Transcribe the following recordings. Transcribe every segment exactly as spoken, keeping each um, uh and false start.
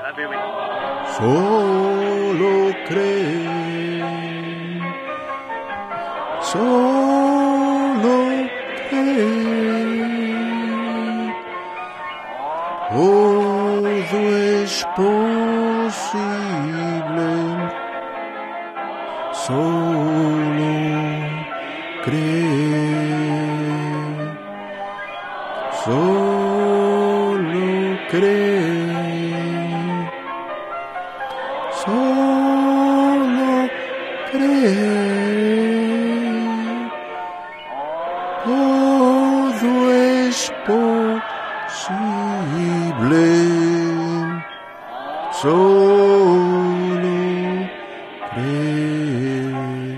Solo cree, solo cree, todo es posible, solo cree, solo cree, solo cree, todo es posible, solo cree.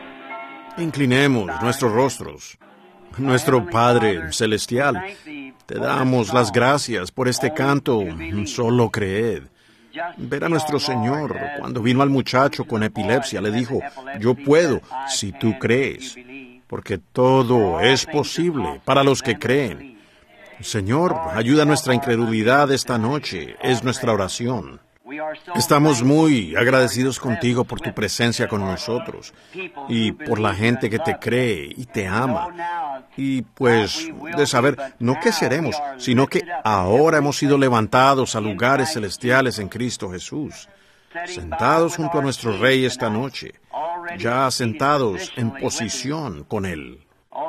Inclinemos nuestros rostros. Nuestro Padre Celestial, te damos las gracias por este canto, solo creed. Ver a nuestro Señor, cuando vino al muchacho con epilepsia, le dijo, yo puedo, si tú crees, porque todo es posible para los que creen. Señor, ayuda a nuestra incredulidad esta noche, es nuestra oración. Estamos muy agradecidos contigo por tu presencia con nosotros y por la gente que te cree y te ama. Y pues de saber no qué seremos, sino que ahora hemos sido levantados a lugares celestiales en Cristo Jesús, sentados junto a nuestro Rey esta noche, ya sentados en posición con Él.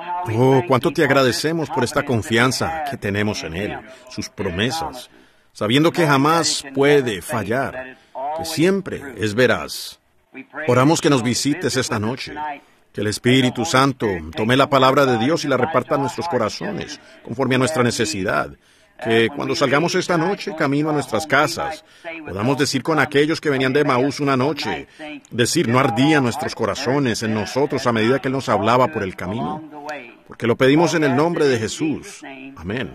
Oh, cuánto te agradecemos por esta confianza que tenemos en Él, sus promesas, sabiendo que jamás puede fallar, que siempre es veraz. Oramos que nos visites esta noche, que el Espíritu Santo tome la palabra de Dios y la reparta a nuestros corazones, conforme a nuestra necesidad, que cuando salgamos esta noche, camino a nuestras casas, podamos decir con aquellos que venían de Emaús una noche, decir, no ardían nuestros corazones en nosotros a medida que Él nos hablaba por el camino, porque lo pedimos en el nombre de Jesús. Amén.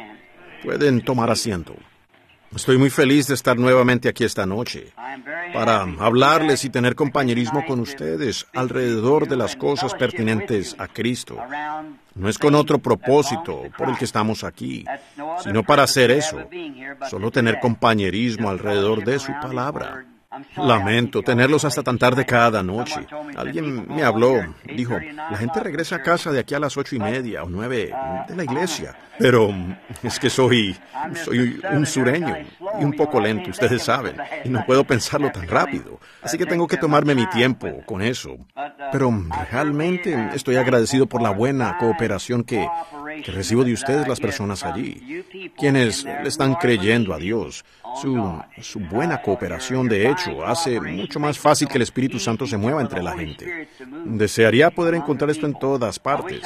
Pueden tomar asiento. Estoy muy feliz de estar nuevamente aquí esta noche para hablarles y tener compañerismo con ustedes alrededor de las cosas pertinentes a Cristo. No es con otro propósito por el que estamos aquí, sino para hacer eso, solo tener compañerismo alrededor de su palabra. Lamento tenerlos hasta tan tarde cada noche. Alguien me habló, dijo, la gente regresa a casa de aquí a las ocho y media o nueve de la iglesia. Pero es que soy, soy un sureño y un poco lento, ustedes saben, y no puedo pensarlo tan rápido. Así que tengo que tomarme mi tiempo con eso. Pero realmente estoy agradecido por la buena cooperación que, que recibo de ustedes, las personas allí, quienes le están creyendo a Dios. Su, su buena cooperación, de hecho, hace mucho más fácil que el Espíritu Santo se mueva entre la gente. Desearía poder encontrar esto en todas partes.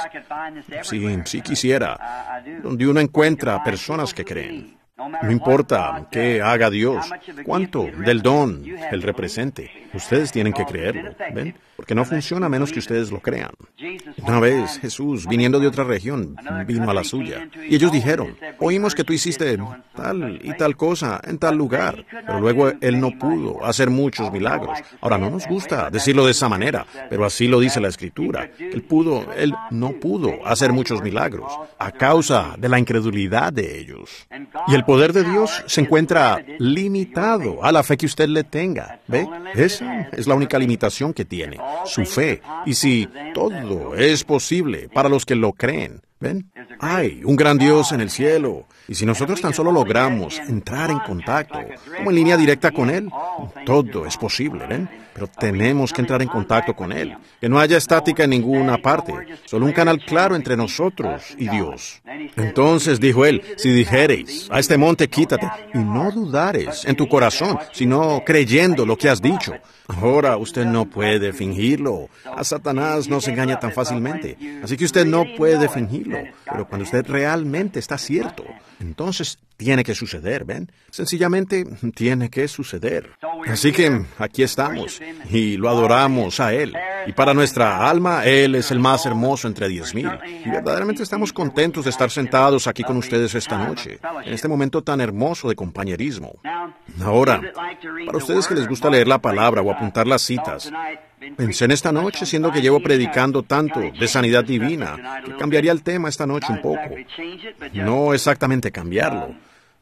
Sí, sí quisiera, donde uno encuentra personas que creen. No importa qué haga Dios, cuánto del don Él represente, ustedes tienen que creerlo, ¿ven? Porque no funciona a menos que ustedes lo crean. Una vez Jesús, viniendo de otra región, vino a la suya, y ellos dijeron, oímos que tú hiciste tal y tal cosa en tal lugar, pero luego Él no pudo hacer muchos milagros. Ahora, no nos gusta decirlo de esa manera, pero así lo dice la Escritura. Él pudo, Él no pudo hacer muchos milagros a causa de la incredulidad de ellos. Y el poder de Dios se encuentra limitado a la fe que usted le tenga, ¿ve? Esa es la única limitación que tiene, su fe. Y si todo es posible para los que lo creen, ¿ven? Hay un gran Dios en el cielo. Y si nosotros tan solo logramos entrar en contacto, como en línea directa con Él, todo es posible, ¿ven? Pero tenemos que entrar en contacto con Él. Que no haya estática en ninguna parte, solo un canal claro entre nosotros y Dios. Entonces dijo Él, si dijereis a este monte quítate, y no dudares en tu corazón, sino creyendo lo que has dicho. Ahora usted no puede fingirlo. A Satanás no se engaña tan fácilmente. Así que usted no puede fingirlo. Pero cuando usted realmente está cierto, entonces tiene que suceder, ¿ven? Sencillamente tiene que suceder. Así que aquí estamos y lo adoramos a Él. Y para nuestra alma, Él es el más hermoso entre diez mil. Y verdaderamente estamos contentos de estar sentados aquí con ustedes esta noche, en este momento tan hermoso de compañerismo. Ahora, para ustedes que les gusta leer la palabra o apuntar las citas, pensé en esta noche, siendo que llevo predicando tanto de sanidad divina, que cambiaría el tema esta noche un poco. No exactamente cambiarlo,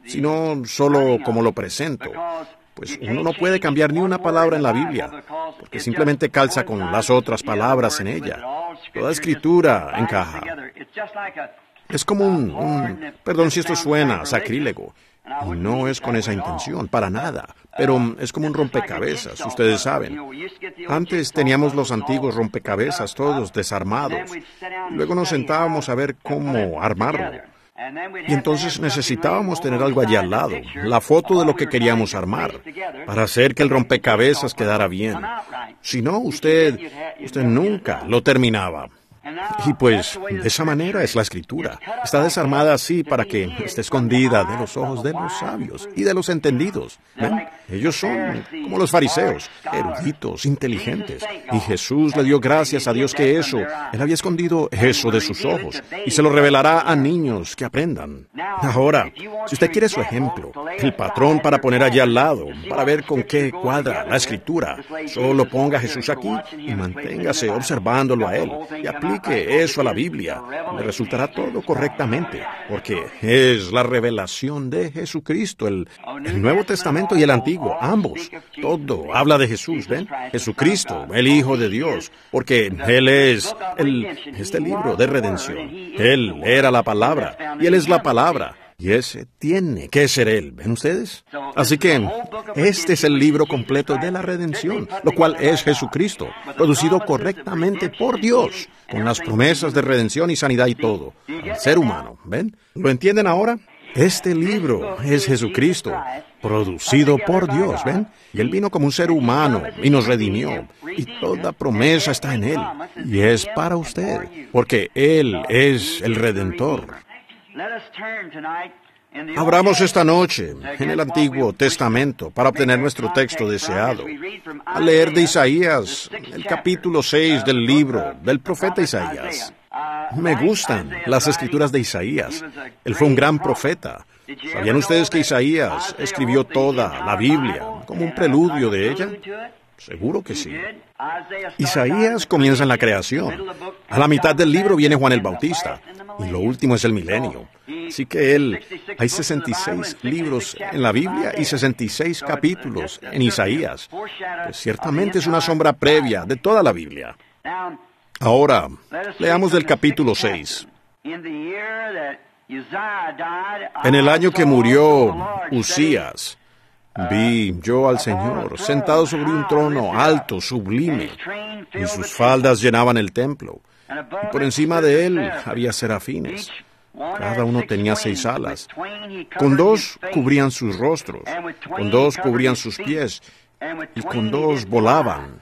sino solo como lo presento. Pues uno no puede cambiar ni una palabra en la Biblia, porque simplemente calza con las otras palabras en ella. Toda escritura encaja. Es como un, un... Perdón si esto suena sacrílego, y no es con esa intención, para nada, pero es como un rompecabezas, ustedes saben. Antes teníamos los antiguos rompecabezas todos desarmados, y luego nos sentábamos a ver cómo armarlo. Y entonces necesitábamos tener algo allí al lado, la foto de lo que queríamos armar, para hacer que el rompecabezas quedara bien. Si no, usted, usted nunca lo terminaba. Y pues, de esa manera es la Escritura. Está desarmada así para que esté escondida de los ojos de los sabios y de los entendidos. ¿Ven? Ellos son como los fariseos, eruditos, inteligentes. Y Jesús le dio gracias a Dios que eso, Él había escondido eso de sus ojos, y se lo revelará a niños que aprendan. Ahora, si usted quiere su ejemplo, el patrón para poner allí al lado, para ver con qué cuadra la Escritura, solo ponga a Jesús aquí y manténgase observándolo a Él, y aplique que eso a la Biblia, le resultará todo correctamente, porque es la revelación de Jesucristo, el, el Nuevo Testamento y el Antiguo, ambos. Todo habla de Jesús, ¿ven? Jesucristo, el Hijo de Dios, porque Él es el, este libro de redención. Él era la palabra, y Él es la palabra. Y ese tiene que ser Él, ¿ven ustedes? Así que este es el libro completo de la redención, lo cual es Jesucristo, producido correctamente por Dios, con las promesas de redención y sanidad y todo, al ser humano, ¿ven? ¿Lo entienden ahora? Este libro es Jesucristo, producido por Dios, ¿ven? Y Él vino como un ser humano y nos redimió, y toda promesa está en Él, y es para usted, porque Él es el Redentor. Abramos esta noche en el Antiguo Testamento para obtener nuestro texto deseado. A leer de Isaías, el capítulo seis del libro del profeta Isaías. Me gustan las escrituras de Isaías. Él fue un gran profeta. ¿Sabían ustedes que Isaías escribió toda la Biblia como un preludio de ella? Seguro que sí. Isaías comienza en la creación. A la mitad del libro viene Juan el Bautista. Y lo último es el milenio. Así que él, hay sesenta y seis libros en la Biblia y sesenta y seis capítulos en Isaías. Pues ciertamente es una sombra previa de toda la Biblia. Ahora, leamos del capítulo seis. En el año que murió Usías, vi yo al Señor sentado sobre un trono alto, sublime, y sus faldas llenaban el templo. Y por encima de él había serafines. Cada uno tenía seis alas. Con dos cubrían sus rostros, con dos cubrían sus pies, y con dos volaban.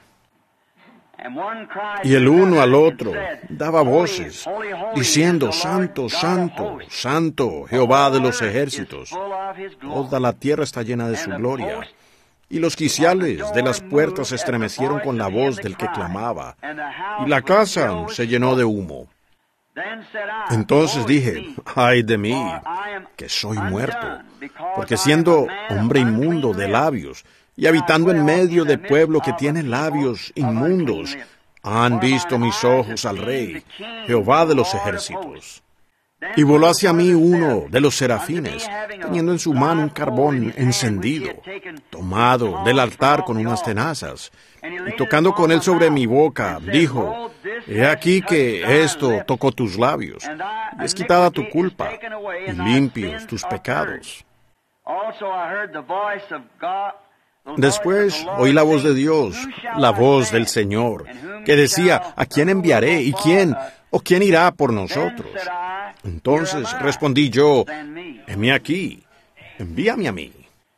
Y el uno al otro daba voces, diciendo, Santo, Santo, Santo, Jehová de los ejércitos. Toda la tierra está llena de su gloria. Y los quiciales de las puertas se estremecieron con la voz del que clamaba, y la casa se llenó de humo. Entonces dije, ay de mí, que soy muerto, porque siendo hombre inmundo de labios, y habitando en medio de pueblo que tiene labios inmundos, han visto mis ojos al Rey, Jehová de los ejércitos. Y voló hacia mí uno de los serafines, teniendo en su mano un carbón encendido, tomado del altar con unas tenazas, y tocando con él sobre mi boca, dijo, he aquí que esto tocó tus labios, y es quitada tu culpa, y limpios tus pecados. Después oí la voz de Dios, la voz del Señor, que decía, ¿a quién enviaré? ¿Y quién? ¿O quién irá por nosotros? Entonces respondí yo, heme aquí, envíame a mí.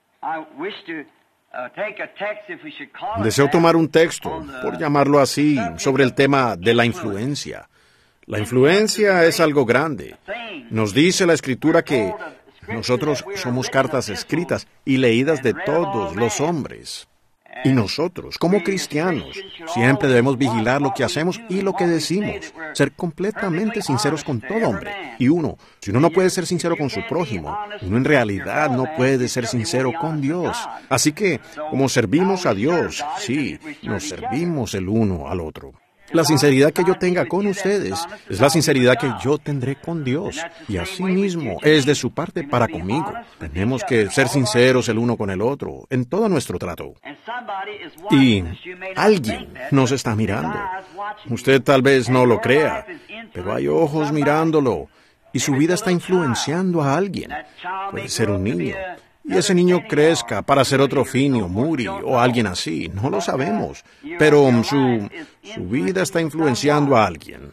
Deseo tomar un texto, por llamarlo así, sobre el tema de la influencia. La influencia es algo grande. Nos dice la Escritura que nosotros somos cartas escritas y leídas de todos los hombres. Y nosotros, como cristianos, siempre debemos vigilar lo que hacemos y lo que decimos, ser completamente sinceros con todo hombre. Y uno, si uno no puede ser sincero con su prójimo, uno en realidad no puede ser sincero con Dios. Así que, como servimos a Dios, sí, nos servimos el uno al otro. La sinceridad que yo tenga con ustedes es la sinceridad que yo tendré con Dios. Y así mismo es de su parte para conmigo. Tenemos que ser sinceros el uno con el otro en todo nuestro trato. Y alguien nos está mirando. Usted tal vez no lo crea, pero hay ojos mirándolo. Y su vida está influenciando a alguien. Puede ser un niño. Y ese niño crezca para ser otro Finney, Moody o alguien así. No lo sabemos. Pero su, su vida está influenciando a alguien.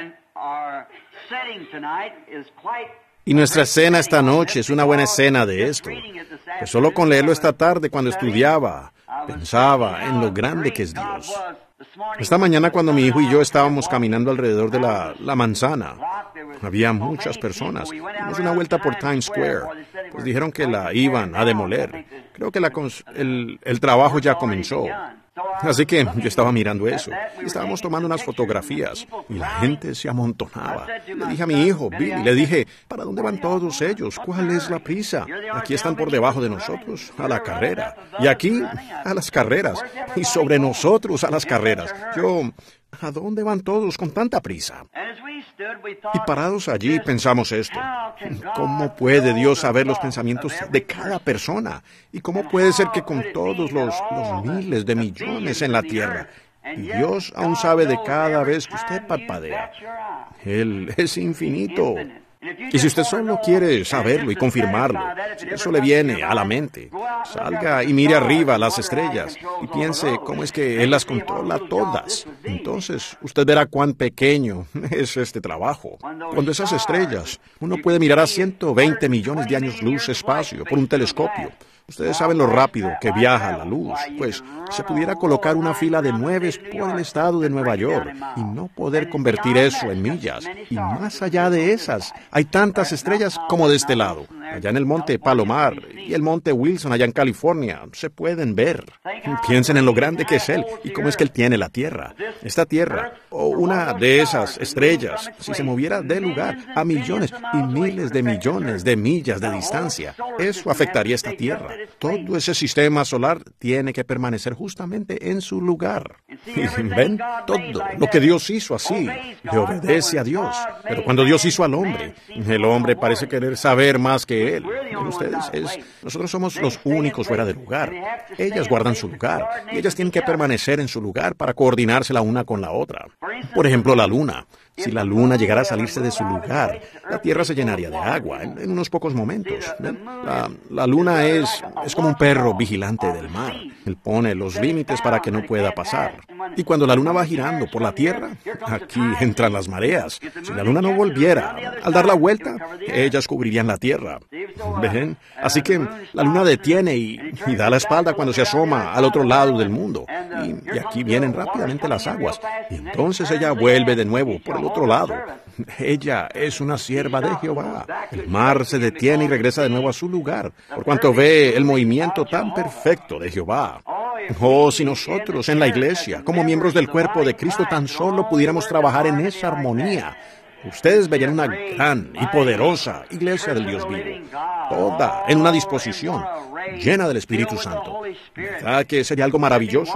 Y nuestra escena esta noche es una buena escena de esto. Que solo con leerlo esta tarde cuando estudiaba, pensaba en lo grande que es Dios. Esta mañana cuando mi hijo y yo estábamos caminando alrededor de la, la manzana, había muchas personas. Dimos una vuelta por Times Square. Pues dijeron que la iban a demoler. Creo que la cons- el, el trabajo ya comenzó. Así que yo estaba mirando eso. Y estábamos tomando unas fotografías. Y la gente se amontonaba. Le dije a mi hijo, Billy, le dije, ¿para dónde van todos ellos? ¿Cuál es la prisa? Aquí están por debajo de nosotros, a la carrera. Y aquí, a las carreras. Y sobre nosotros, a las carreras. Yo, ¿a dónde van todos con tanta prisa? Y parados allí pensamos esto. ¿Cómo puede Dios saber los pensamientos de cada persona? ¿Y cómo puede ser que con todos los, los miles de millones en la tierra, y Dios aún sabe de cada vez que usted parpadea? Él es infinito. Y si usted solo quiere saberlo y confirmarlo, si eso le viene a la mente, salga y mire arriba las estrellas y piense cómo es que Él las controla todas. Entonces, usted verá cuán pequeño es este trabajo. Cuando esas estrellas, uno puede mirar a ciento veinte millones de años luz espacio por un telescopio. Ustedes saben lo rápido que viaja la luz, pues se pudiera colocar una fila de nueve por el estado de Nueva York y no poder convertir eso en millas. Y más allá de esas, hay tantas estrellas como de este lado. Allá en el monte Palomar y el monte Wilson allá en California se pueden ver. Piensen en lo grande que es Él y cómo es que Él tiene la Tierra. Esta Tierra, o una de esas estrellas, si se moviera de lugar a millones y miles de millones de millas de distancia, eso afectaría esta Tierra. Todo ese sistema solar tiene que permanecer justamente en su lugar. Y ven, todo lo que Dios hizo así, le obedece a Dios. Pero cuando Dios hizo al hombre, el hombre parece querer saber más que Él. En ustedes es, nosotros somos los únicos fuera de lugar. Ellas guardan su lugar y ellas tienen que permanecer en su lugar para coordinarse la una con la otra. Por ejemplo, la luna. Si la luna llegara a salirse de su lugar, la Tierra se llenaría de agua en, en unos pocos momentos. La, la luna es, es como un perro vigilante del mar. Él pone los límites para que no pueda pasar. Y cuando la luna va girando por la Tierra, aquí entran las mareas. Si la luna no volviera, al dar la vuelta, ellas cubrirían la Tierra. ¿Ven? Así que la luna detiene y, y da la espalda cuando se asoma al otro lado del mundo. Y, y aquí vienen rápidamente las aguas. Y entonces ella vuelve de nuevo por el otro lado. Ella es una sierva de Jehová. El mar se detiene y regresa de nuevo a su lugar, por cuanto ve el movimiento tan perfecto de Jehová. Oh, si nosotros en la iglesia, como miembros del cuerpo de Cristo, tan solo pudiéramos trabajar en esa armonía, ustedes verían una gran y poderosa iglesia del Dios vivo, toda en una disposición, llena del Espíritu Santo. ¿Verdad que sería algo maravilloso?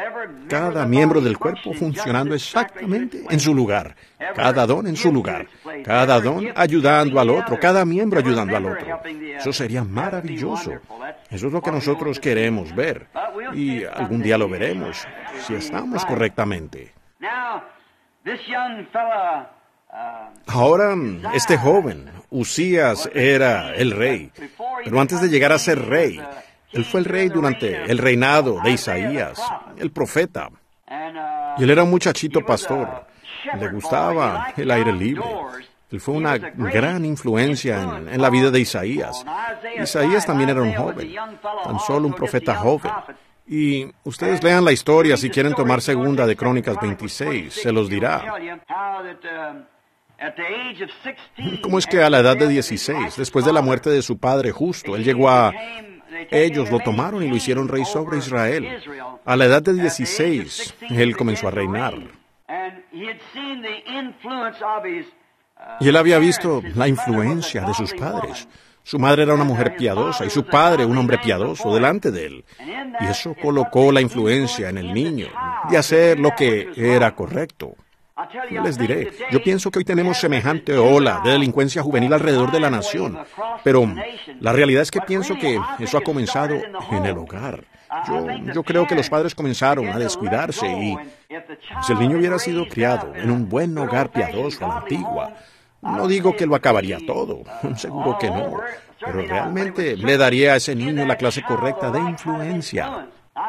Cada miembro del cuerpo funcionando exactamente en su lugar, cada don en su lugar, cada don ayudando al otro, cada miembro ayudando al otro. Eso sería maravilloso. Eso es lo que nosotros queremos ver, y algún día lo veremos, si estamos correctamente. Ahora, este joven, Usías, era el rey, pero antes de llegar a ser rey, él fue el rey durante el reinado de Isaías, el profeta. Y él era un muchachito pastor, le gustaba el aire libre. Él fue una gran influencia en, en la vida de Isaías. Isaías también era un joven, tan solo un profeta joven. Y ustedes lean la historia si quieren tomar segunda de Crónicas veintiséis, se los dirá. ¿Cómo es que a la edad de dieciséis, después de la muerte de su padre justo, él llegó a... Ellos lo tomaron y lo hicieron rey sobre Israel. A la edad de dieciséis, él comenzó a reinar. Y él había visto la influencia de sus padres. Su madre era una mujer piadosa y su padre un hombre piadoso delante de él. Y eso colocó la influencia en el niño. de hacer lo que era correcto. Yo les diré, yo pienso que hoy tenemos semejante ola de delincuencia juvenil alrededor de la nación, pero la realidad es que pienso que eso ha comenzado en el hogar. Yo, yo creo que los padres comenzaron a descuidarse y si el niño hubiera sido criado en un buen hogar piadoso a la antigua, no digo que lo acabaría todo, seguro que no, pero realmente le daría a ese niño la clase correcta de influencia.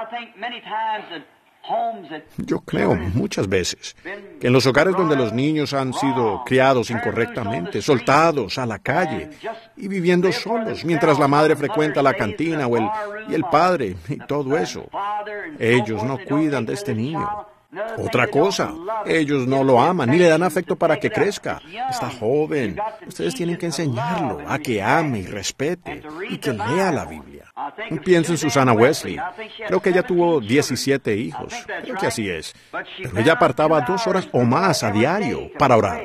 Yo creo muchas veces que en los hogares donde los niños han sido criados incorrectamente, soltados a la calle y viviendo solos, mientras la madre frecuenta la cantina o el, y el padre y todo eso, ellos no cuidan de este niño. Otra cosa, ellos no lo aman ni le dan afecto para que crezca. Está joven. Ustedes tienen que enseñarlo a que ame y respete y que lea la Biblia. Pienso en Susana Wesley. Creo que ella tuvo diecisiete hijos. Creo que así es. Pero ella apartaba dos horas o más a diario para orar.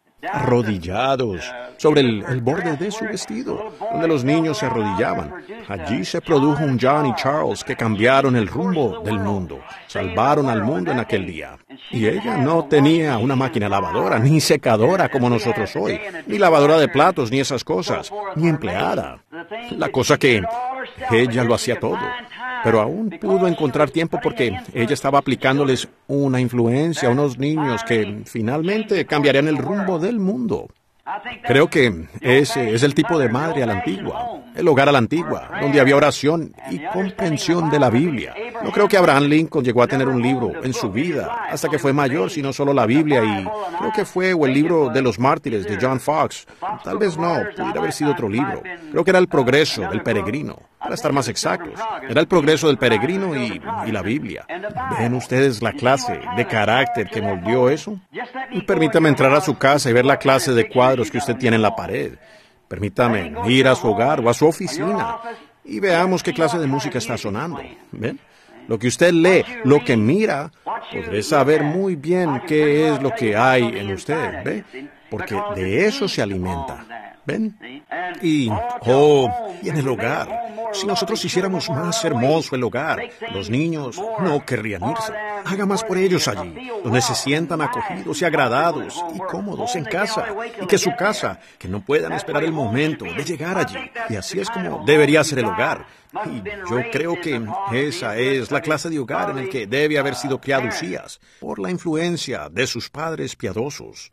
Arrodillados sobre el, el borde de su vestido, donde los niños se arrodillaban. Allí se produjo un John y Charles que cambiaron el rumbo del mundo, salvaron al mundo en aquel día. Y ella no tenía una máquina lavadora, ni secadora como nosotros hoy, ni lavadora de platos, ni esas cosas, ni empleada. La cosa que ella lo hacía todo, pero aún pudo encontrar tiempo porque ella estaba aplicándoles una influencia a unos niños que finalmente cambiarían el rumbo del mundo. Creo que ese es el tipo de madre a la antigua, el hogar a la antigua, donde había oración y comprensión de la Biblia. No creo que Abraham Lincoln llegó a tener un libro en su vida hasta que fue mayor, sino solo la Biblia y creo que fue o el libro de los mártires de John Fox. Tal vez no, pudiera haber sido otro libro. Creo que era El progreso del peregrino, para estar más exactos. Era El progreso del peregrino y, y la Biblia. ¿Ven ustedes la clase de carácter que moldeó eso? Y permítame entrar a su casa y ver la clase de cuadros que usted tiene en la pared. Permítame ir a su hogar o a su oficina y veamos qué clase de música está sonando. ¿Ven? Lo que usted lee, lo que mira, podré saber muy bien qué es lo que hay en usted, ¿ve? Porque de eso se alimenta. ¿Ven? Y, oh, y en el hogar. Si nosotros hiciéramos más hermoso el hogar, los niños no querrían irse. Haga más por ellos allí, donde se sientan acogidos y agradados y cómodos en casa, y que su casa, que no puedan esperar el momento de llegar allí. Y así es como debería ser el hogar. Y yo creo que esa es la clase de hogar en el que debe haber sido criado Usías, por la influencia de sus padres piadosos.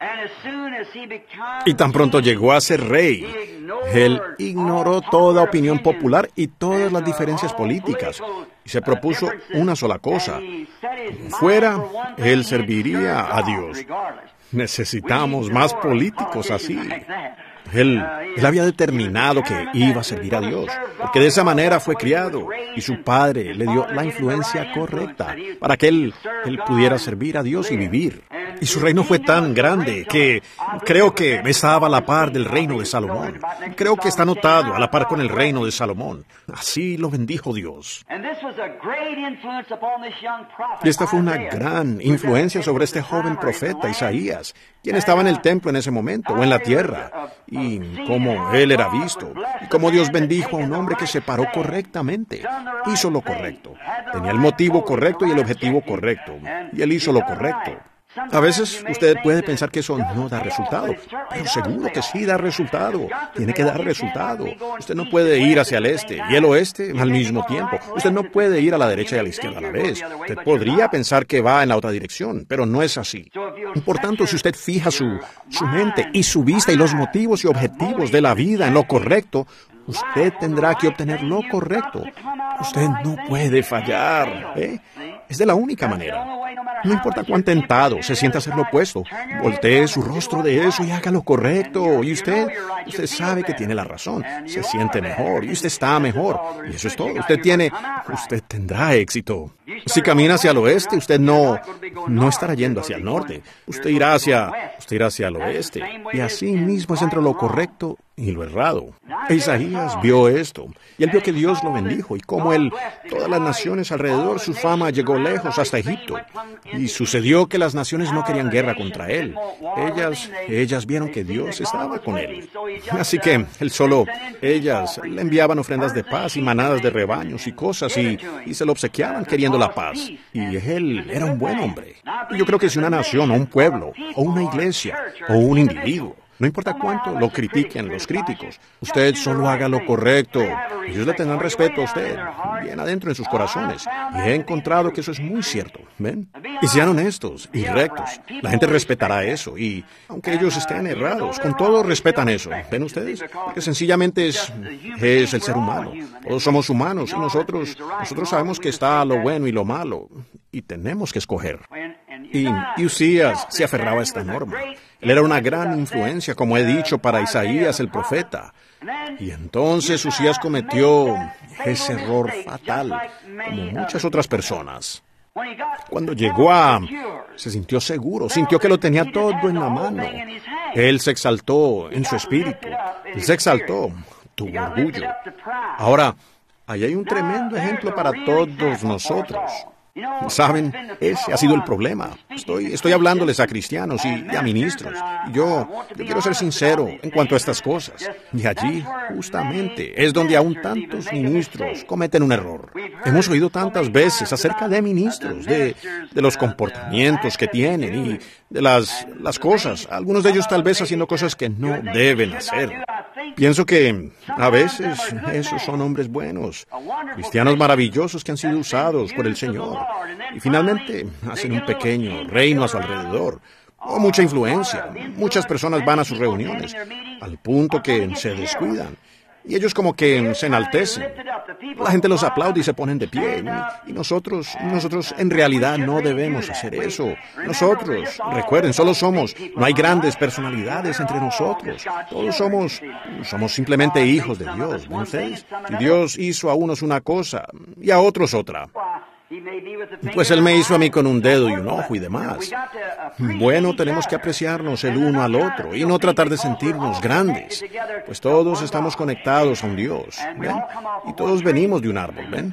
Y tan pronto llegó a ser rey, él ignoró toda opinión popular y todas las diferencias políticas, y se propuso una sola cosa: fuera, él serviría a Dios. Necesitamos más políticos así. Él, él había determinado que iba a servir a Dios, porque de esa manera fue criado, y su padre le dio la influencia correcta para que él, él pudiera servir a Dios y vivir. Y su reino fue tan grande que creo que estaba a la par del reino de Salomón. Creo que está anotado a la par con el reino de Salomón. Así lo bendijo Dios. Y esta fue una gran influencia sobre este joven profeta Isaías, quien estaba en el templo en ese momento, o en la tierra, y cómo él era visto, y cómo Dios bendijo a un hombre que se paró correctamente, hizo lo correcto, tenía el motivo correcto y el objetivo correcto, y él hizo lo correcto. A veces usted puede pensar que eso no da resultado, pero seguro que sí da resultado. Tiene que dar resultado. Usted no puede ir hacia el este y el oeste al mismo tiempo. Usted no puede ir a la derecha y a la izquierda a la vez. Usted podría pensar que va en la otra dirección, pero no es así. Por tanto, si usted fija su, su mente y su vista y los motivos y objetivos de la vida en lo correcto, usted tendrá que obtener lo correcto. Usted no puede fallar, ¿eh? Es de la única manera. No importa cuán tentado se sienta a hacer lo opuesto, voltee su rostro de eso y haga lo correcto. Y usted, usted sabe que tiene la razón, se siente mejor y usted está mejor. Y eso es todo. Usted tiene, usted tendrá éxito. Si camina hacia el oeste, usted no, no estará yendo hacia el norte. Usted irá hacia, usted irá hacia el oeste. Y así mismo es entre lo correcto y lo errado. E Isaías vio esto, y él vio que Dios lo bendijo, y como él, todas las naciones alrededor, su fama llegó lejos hasta Egipto. Y sucedió que las naciones no querían guerra contra él. Ellas, ellas vieron que Dios estaba con él. Así que él solo, ellas le enviaban ofrendas de paz y manadas de rebaños y cosas, y, y se lo obsequiaban queriendo la paz. Y él era un buen hombre. Y yo creo que si una nación, o un pueblo, o una iglesia, o un individuo, no importa cuánto lo critiquen los críticos, usted solo haga lo correcto. Ellos le tendrán respeto a usted, bien adentro en sus corazones. Y he encontrado que eso es muy cierto, ¿ven? Y sean honestos y rectos. La gente respetará eso. Y aunque ellos estén errados, con todo respetan eso. ¿Ven ustedes? Porque sencillamente es, es el ser humano. Todos somos humanos y nosotros, nosotros sabemos que está lo bueno y lo malo. Y tenemos que escoger. Y, y Usías se aferraba a esta norma. Él era una gran influencia, como he dicho, para Isaías el profeta. Y entonces Usías cometió ese error fatal, como muchas otras personas. Cuando llegó a... se sintió seguro, sintió que lo tenía todo en la mano. Él se exaltó en su espíritu. Él se exaltó, tuvo orgullo. Ahora, ahí hay un tremendo ejemplo para todos nosotros. ¿Saben? Ese ha sido el problema. Estoy, estoy hablándoles a cristianos y, y a ministros. Y yo, yo quiero ser sincero en cuanto a estas cosas. Y allí, justamente, es donde aún tantos ministros cometen un error. Hemos oído tantas veces acerca de ministros, de, de los comportamientos que tienen y de las, las cosas. Algunos de ellos tal vez haciendo cosas que no deben hacer. Pienso que a veces esos son hombres buenos, cristianos maravillosos que han sido usados por el Señor. Y finalmente hacen un pequeño reino a su alrededor, o mucha influencia. Muchas personas van a sus reuniones, al punto que se descuidan. Y ellos como que se enaltecen. La gente los aplaude y se ponen de pie. Y nosotros, nosotros en realidad no debemos hacer eso. Nosotros, recuerden, solo somos, no hay grandes personalidades entre nosotros. Todos somos, somos simplemente hijos de Dios, ¿ven ustedes? Y Dios hizo a unos una cosa y a otros otra. Pues Él me hizo a mí con un dedo y un ojo y demás. Bueno, tenemos que apreciarnos el uno al otro y no tratar de sentirnos grandes, pues todos estamos conectados a un Dios, ¿ven? Y todos venimos de un árbol, ¿ven?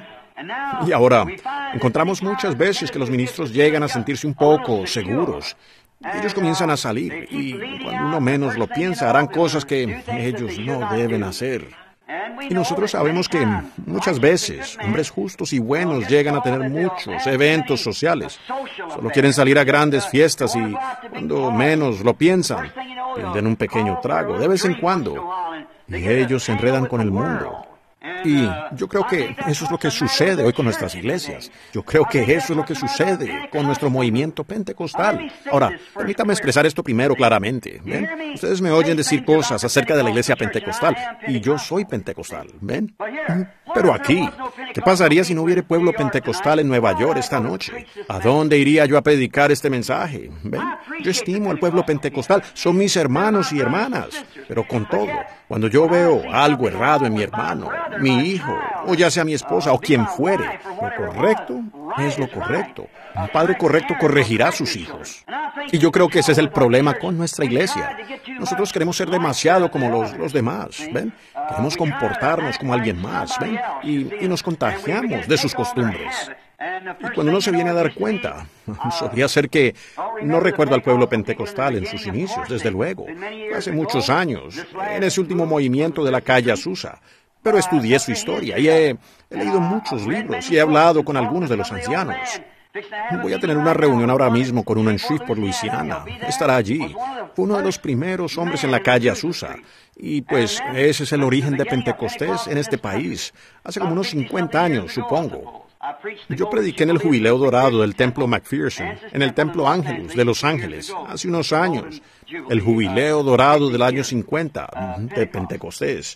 Y ahora, encontramos muchas veces que los ministros llegan a sentirse un poco seguros. Ellos comienzan a salir y cuando uno menos lo piensa harán cosas que ellos no deben hacer. Y nosotros sabemos que muchas veces hombres justos y buenos llegan a tener muchos eventos sociales. Solo quieren salir a grandes fiestas y cuando menos lo piensan, piden un pequeño trago de vez en cuando. Y ellos se enredan con el mundo. Y yo creo que eso es lo que sucede hoy con nuestras iglesias. Yo creo que eso es lo que sucede con nuestro movimiento pentecostal. Ahora, permítame expresar esto primero claramente. ¿Ven? Ustedes me oyen decir cosas acerca de la iglesia pentecostal, y yo soy pentecostal. ¿Ven? Pero aquí, ¿qué pasaría si no hubiera pueblo pentecostal en Nueva York esta noche? ¿A dónde iría yo a predicar este mensaje? ¿Ven? Yo estimo al pueblo pentecostal. Son mis hermanos y hermanas. Pero con todo, cuando yo veo algo errado en mi hermano, mi hijo, o ya sea mi esposa, o quien fuere, lo correcto es lo correcto. Un padre correcto corregirá a sus hijos. Y yo creo que ese es el problema con nuestra iglesia. Nosotros queremos ser demasiado como los, los demás, ¿ven? Queremos comportarnos como alguien más, ¿ven? Y, y nos contagiamos de sus costumbres. Y cuando uno se viene a dar cuenta, solía ser que, no recuerdo al pueblo pentecostal en sus inicios, desde luego, hace muchos años, en ese último movimiento de la calle Azusa, pero estudié su historia y he, he leído muchos libros y he hablado con algunos de los ancianos. Voy a tener una reunión ahora mismo con uno en Shreveport, Luisiana. Estará allí. Fue uno de los primeros hombres en la calle Azusa. Y pues ese es el origen de Pentecostés en este país. Hace como unos cincuenta años, supongo. Yo prediqué en el Jubileo Dorado del Templo McPherson, en el Templo Ángelus de Los Ángeles, hace unos años. El Jubileo Dorado del año cincuenta de Pentecostés.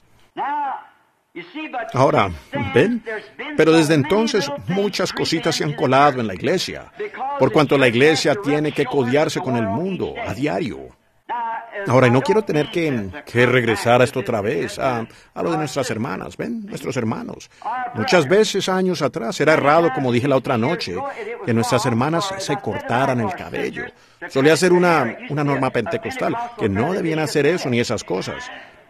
Ahora, ¿ven? Pero desde entonces muchas cositas se han colado en la iglesia, por cuanto la iglesia tiene que codiarse con el mundo a diario. Ahora, y no quiero tener que, que regresar a esto otra vez, a, a lo de nuestras hermanas, ¿ven? Nuestros hermanos. Muchas veces, años atrás, era errado, como dije la otra noche, que nuestras hermanas se cortaran el cabello. Solía ser una, una norma pentecostal, que no debían hacer eso ni esas cosas.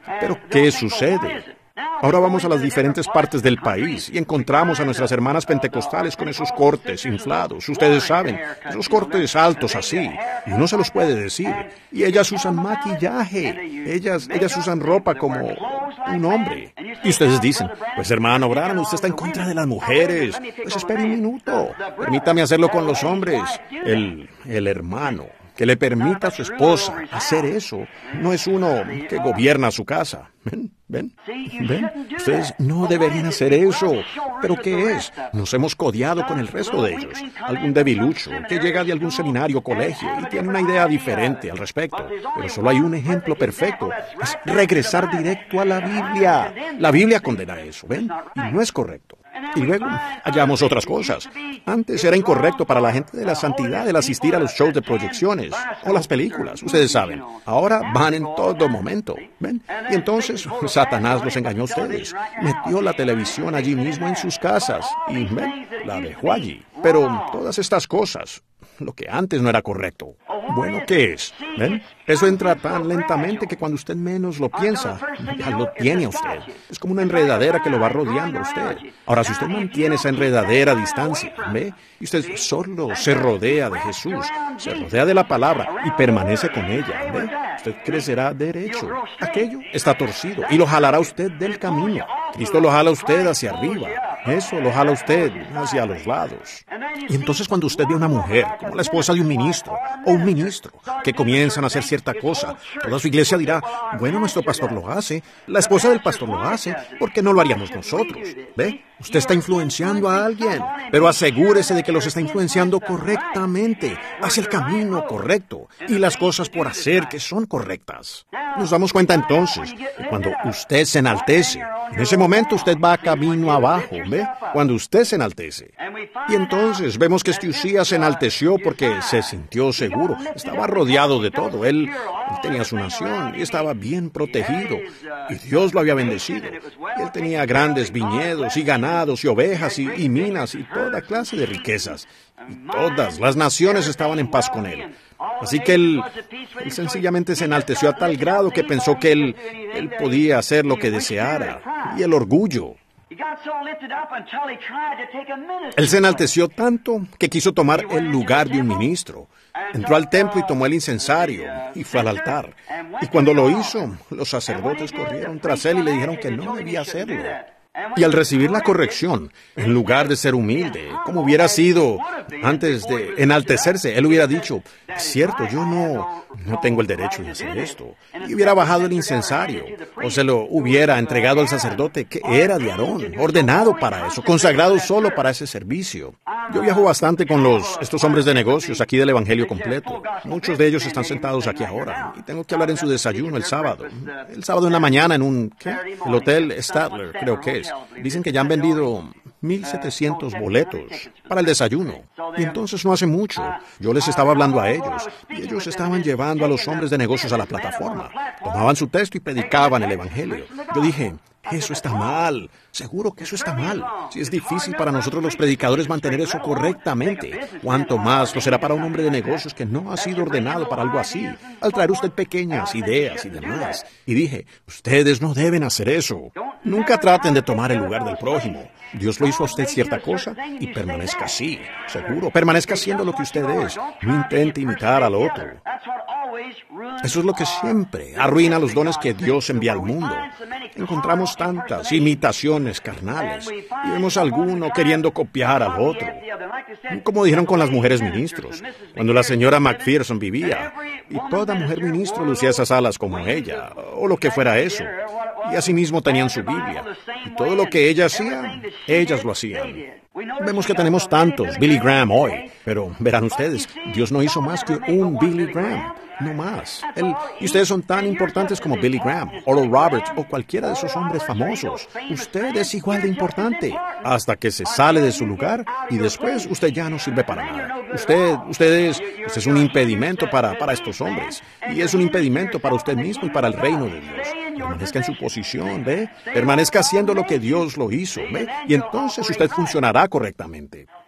Pero, ¿qué sucede? Ahora vamos a las diferentes partes del país y encontramos a nuestras hermanas pentecostales con esos cortes inflados. Ustedes saben, esos cortes altos así, y uno se los puede decir. Y ellas usan maquillaje, ellas, ellas usan ropa como un hombre. Y ustedes dicen, pues hermano Branham, usted está en contra de las mujeres. Pues espere un minuto, permítame hacerlo con los hombres. El, el hermano que le permita a su esposa hacer eso no es uno que gobierna su casa. ¿Ven? ¿Ven? ¿Ven? Ustedes no deberían hacer eso. ¿Pero qué es? Nos hemos codiado con el resto de ellos. Algún debilucho que llega de algún seminario o colegio y tiene una idea diferente al respecto. Pero solo hay un ejemplo perfecto. Es regresar directo a la Biblia. La Biblia condena eso, ¿ven? Y no es correcto. Y luego hallamos otras cosas. Antes era incorrecto para la gente de la santidad el asistir a los shows de proyecciones o las películas, ustedes saben. Ahora van en todo momento, ¿ven? Y entonces Satanás los engañó a ustedes. Metió la televisión allí mismo en sus casas y, ¿ven? La dejó allí. Pero todas estas cosas, lo que antes no era correcto. Bueno, ¿qué es? ¿Ven? Eso entra tan lentamente que cuando usted menos lo piensa, ya lo tiene a usted. Es como una enredadera que lo va rodeando a usted. Ahora, si usted mantiene esa enredadera a distancia, ¿ve? Y usted solo se rodea de Jesús, se rodea de la palabra y permanece con ella, ¿ve? Usted crecerá derecho. Aquello está torcido y lo jalará usted del camino. Cristo lo jala usted hacia arriba. Eso lo jala usted hacia los lados. Y entonces cuando usted ve a una mujer, como la esposa de un ministro o un ministro, que comienzan a hacer cierta cosa, toda su iglesia dirá, bueno, nuestro pastor lo hace, la esposa del pastor lo hace, ¿por qué no lo haríamos nosotros? ¿Ve? Usted está influenciando a alguien, pero asegúrese de que los está influenciando correctamente, hacia el camino correcto, y las cosas por hacer que son correctas. Nos damos cuenta entonces que cuando usted se enaltece, en ese momento usted va camino abajo, ¿ve? Cuando usted se enaltece. Y entonces vemos que este Usías se enalteció porque se sintió seguro, estaba rodeado de todo, él, él tenía su nación y estaba bien protegido, y Dios lo había bendecido. Y él tenía grandes viñedos y ganados y ovejas y, y minas y toda clase de riquezas. Y todas las naciones estaban en paz con él. Así que él, él sencillamente se enalteció a tal grado que pensó que él, él podía hacer lo que deseara. Y el orgullo. Él se enalteció tanto que quiso tomar el lugar de un ministro. Entró al templo y tomó el incensario y fue al altar. Y cuando lo hizo, los sacerdotes corrieron tras él y le dijeron que no debía hacerlo. Y al recibir la corrección, en lugar de ser humilde, como hubiera sido antes de enaltecerse, él hubiera dicho, cierto, yo no, no tengo el derecho de hacer esto. Y hubiera bajado el incensario, o se lo hubiera entregado al sacerdote que era de Aarón, ordenado para eso, consagrado solo para ese servicio. Yo viajo bastante con los estos hombres de negocios aquí del Evangelio completo. Muchos de ellos están sentados aquí ahora, y tengo que hablar en su desayuno el sábado. El sábado en la mañana en un, ¿qué? El Hotel Statler, creo que es. Dicen que ya han vendido mil setecientos boletos para el desayuno. Y entonces no hace mucho, yo les estaba hablando a ellos, y ellos estaban llevando a los hombres de negocios a la plataforma. Tomaban su texto y predicaban el Evangelio. Yo dije, eso está mal. Seguro que eso está mal. Si es difícil para nosotros los predicadores mantener eso correctamente, ¿cuánto más lo será para un hombre de negocios que no ha sido ordenado para algo así, al traer usted pequeñas ideas y demás? Y dije, ustedes no deben hacer eso. Nunca traten de tomar el lugar del prójimo. Dios lo hizo a usted cierta cosa y permanezca así. Seguro, permanezca haciendo lo que usted es. No intente imitar al otro. Eso es lo que siempre arruina los dones que Dios envía al mundo. Encontramos tantas imitaciones carnales y vemos a alguno queriendo copiar al otro. Como dijeron con las mujeres ministros, cuando la señora McPherson vivía, y toda mujer ministro lucía esas alas como ella, o lo que fuera eso. Y asimismo tenían su Biblia. Y todo lo que ella hacía, ellas lo hacían. Vemos que tenemos tantos Billy Graham hoy, pero verán ustedes, Dios no hizo más que un Billy Graham, no más. Él, y ustedes son tan importantes como Billy Graham, Oral Roberts o cualquiera de esos hombres famosos. Usted es igual de importante hasta que se sale de su lugar y después usted ya no sirve para nada. Usted, usted es, usted es un impedimento para, para estos hombres y es un impedimento para usted mismo y para el reino de Dios. Permanezca en su posición, ¿ve? Permanezca haciendo lo que Dios lo hizo, ¿ve? Y entonces usted funcionará correctamente.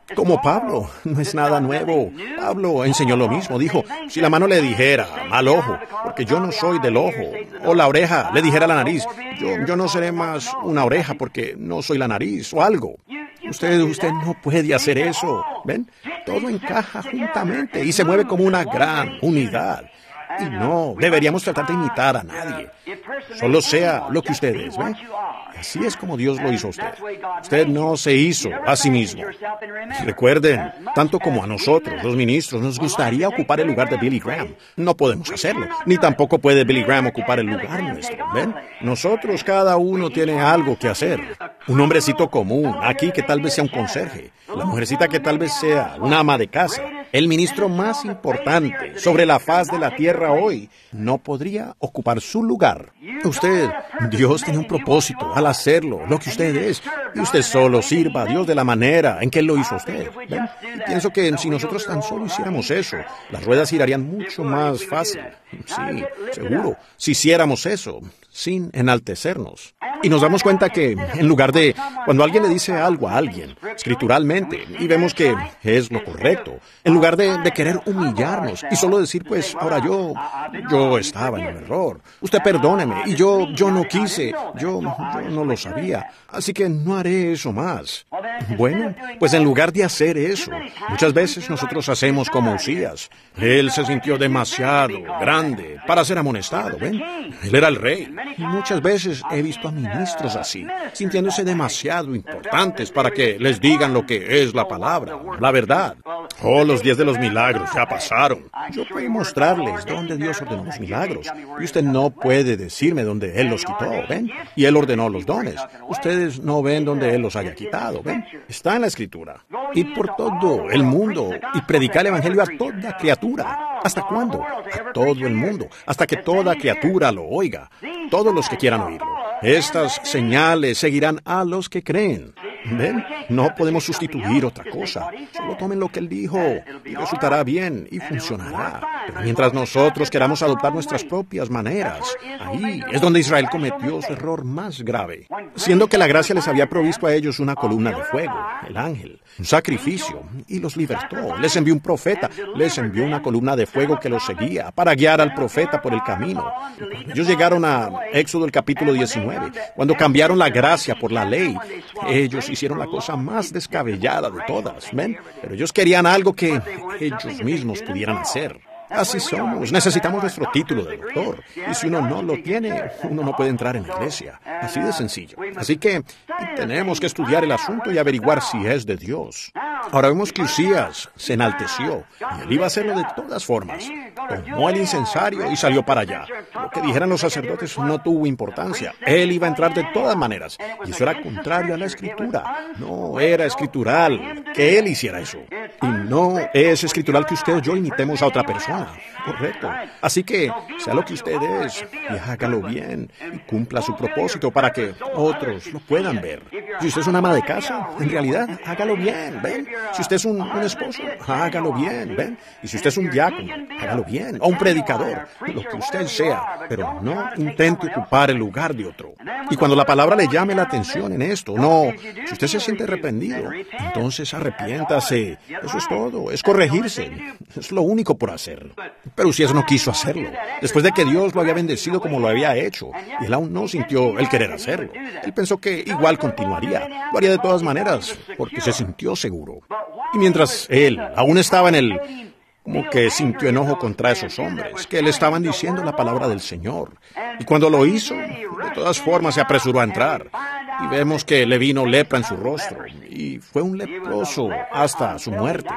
Como Pablo, no es nada nuevo. Pablo enseñó lo mismo. Dijo, si la mano le dijera mal ojo, porque yo no soy del ojo, o la oreja le dijera la nariz, yo, yo no seré más una oreja porque no soy la nariz, o algo. Usted, usted no puede hacer eso. ¿Ven? Todo encaja juntamente y se mueve como una gran unidad. Y no, deberíamos tratar de imitar a nadie. Solo sea lo que usted es, ¿ven? Así es como Dios lo hizo a usted. Usted no se hizo a sí mismo. Recuerden, tanto como a nosotros, los ministros, nos gustaría ocupar el lugar de Billy Graham. No podemos hacerlo, ni tampoco puede Billy Graham ocupar el lugar nuestro, ¿ven? Nosotros, cada uno tiene algo que hacer. Un hombrecito común, aquí que tal vez sea un conserje. La mujercita que tal vez sea una ama de casa. El ministro más importante sobre la faz de la tierra hoy no podría ocupar su lugar. Usted, Dios tiene un propósito al hacerlo, lo que usted es, y usted solo sirva a Dios de la manera en que Él lo hizo a usted. ¿Ven? Y pienso que si nosotros tan solo hiciéramos eso, las ruedas girarían mucho más fácil. Sí, seguro, si hiciéramos eso, sin enaltecernos. Y nos damos cuenta que, en lugar de, cuando alguien le dice algo a alguien, escrituralmente, y vemos que es lo correcto, en lugar de, de querer humillarnos y solo decir, pues, ahora yo, yo estaba en el error, usted perdóneme, y yo, yo no quise, yo, yo no lo sabía, así que no haré eso más. Bueno, pues en lugar de hacer eso, muchas veces nosotros hacemos como Usías. Él se sintió demasiado grande para ser amonestado, ¿ven? Él era el rey. Y muchas veces he visto a ministros así, sintiéndose demasiado importantes para que les digan lo que es la palabra, la verdad. Oh, los días de los milagros ya pasaron. Yo puedo mostrarles dónde Dios ordenó los milagros. Y usted no puede decirme dónde Él los quitó, ¿ven? Y Él ordenó los dones. Ustedes no ven dónde Él los haya quitado, ¿ven? Está en la Escritura. Y por todo el mundo, y predicar el Evangelio a toda criatura. ¿Hasta cuándo? A todo el mundo, hasta que toda criatura lo oiga. Todos los que quieran oírlo. Estas señales seguirán a los que creen. ¿Ven? No podemos sustituir otra cosa. Solo tomen lo que Él dijo y resultará bien y funcionará. Pero mientras nosotros queramos adoptar nuestras propias maneras, ahí es donde Israel cometió su error más grave. Siendo que la gracia les había provisto a ellos una columna de fuego, el ángel, un sacrificio, y los libertó. Les envió un profeta, les envió una columna de fuego que los seguía para guiar al profeta por el camino. Ellos llegaron a Éxodo el capítulo diecinueve, cuando cambiaron la gracia por la ley. Ellos hicieron la cosa más descabellada de todas, ¿ven? Pero ellos querían algo que ellos mismos pudieran hacer. Así somos. Necesitamos nuestro título de doctor. Y si uno no lo tiene, uno no puede entrar en la iglesia. Así de sencillo. Así que tenemos que estudiar el asunto y averiguar si es de Dios. Ahora vemos que Usías se enalteció. Y él iba a hacerlo de todas formas. Tomó el incensario y salió para allá. Lo que dijeran los sacerdotes no tuvo importancia. Él iba a entrar de todas maneras. Y eso era contrario a la Escritura. No era escritural que él hiciera eso. Y no es escritural que usted o yo imitemos a otra persona. Correcto. Así que, sea lo que usted es, y hágalo bien, y cumpla su propósito para que otros lo puedan ver. Si usted es una ama de casa, en realidad, hágalo bien, ¿ven? Si usted es un, un esposo, hágalo bien, ¿ven? Y si usted es un diácono, hágalo bien, o un predicador, lo que usted sea, pero no intente ocupar el lugar de otro. Y cuando la palabra le llame la atención en esto, no, si usted se siente arrepentido, entonces arrepiéntase. Eso es todo, es corregirse. Es lo único por hacer. Pero Usías no quiso hacerlo, después de que Dios lo había bendecido como lo había hecho, y él aún no sintió el querer hacerlo. Él pensó que igual continuaría, lo haría de todas maneras, porque se sintió seguro. Y mientras él aún estaba en el... como que sintió enojo contra esos hombres, que le estaban diciendo la palabra del Señor. Y cuando lo hizo, de todas formas se apresuró a entrar. Y vemos que le vino lepra en su rostro, y fue un leproso hasta su muerte.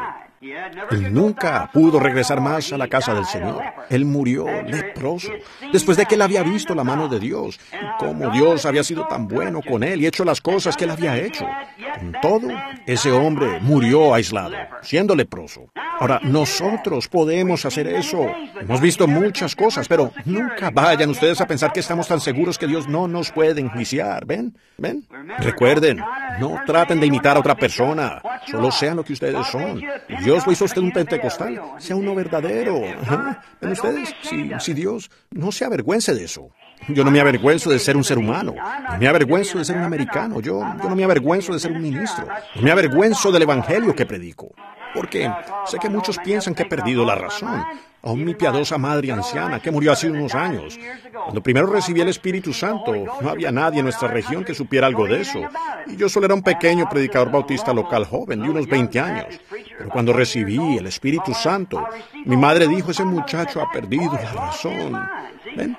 Él nunca pudo regresar más a la casa del Señor. Él murió leproso, después de que él había visto la mano de Dios, y cómo Dios había sido tan bueno con él y hecho las cosas que él había hecho. Con todo, ese hombre murió aislado, siendo leproso. Ahora, nosotros podemos hacer eso. Hemos visto muchas cosas, pero nunca vayan ustedes a pensar que estamos tan seguros que Dios no nos puede enjuiciar. ¿Ven? ¿Ven? Recuerden, no traten de imitar a otra persona. Solo sean lo que ustedes son. Dios lo hizo a usted un pentecostal. Sea uno verdadero. Ajá. ¿Ven ustedes? Si, si Dios, no se avergüence de eso. Yo no me avergüenzo de ser un ser humano. No me avergüenzo de ser un americano. Yo, yo no me avergüenzo de ser un ministro. No me avergüenzo del evangelio que predico. Porque sé que muchos piensan que he perdido la razón. Aún mi piadosa madre anciana, que murió hace unos años. Cuando primero recibí el Espíritu Santo, no había nadie en nuestra región que supiera algo de eso. Y yo solo era un pequeño predicador bautista local joven, de unos veinte años. Pero cuando recibí el Espíritu Santo, mi madre dijo, ese muchacho ha perdido la razón. ¿Ven?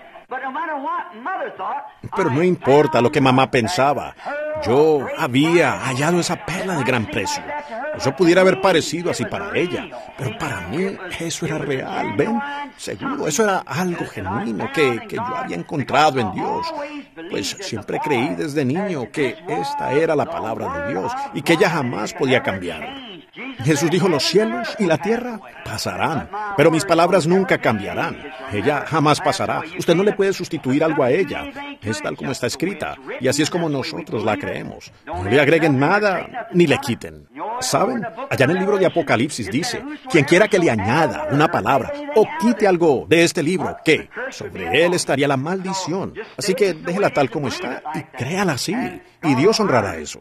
Pero no importa lo que mamá pensaba. Yo había hallado esa perla de gran precio. Eso pudiera haber parecido así para ella, pero para mí eso era real, ¿ven? Seguro, eso era algo genuino que, que yo había encontrado en Dios. Pues siempre creí desde niño que esta era la palabra de Dios y que ella jamás podía cambiar. Jesús dijo, los cielos y la tierra pasarán, pero mis palabras nunca cambiarán. Ella jamás pasará. Usted no le puede sustituir algo a ella. Es tal como está escrita, y así es como nosotros la creemos. No le agreguen nada, ni le quiten. ¿Saben? Allá en el libro de Apocalipsis dice, quien quiera que le añada una palabra o quite algo de este libro, ¿qué? Sobre él estaría la maldición. Así que déjela tal como está y créala así, y Dios honrará eso.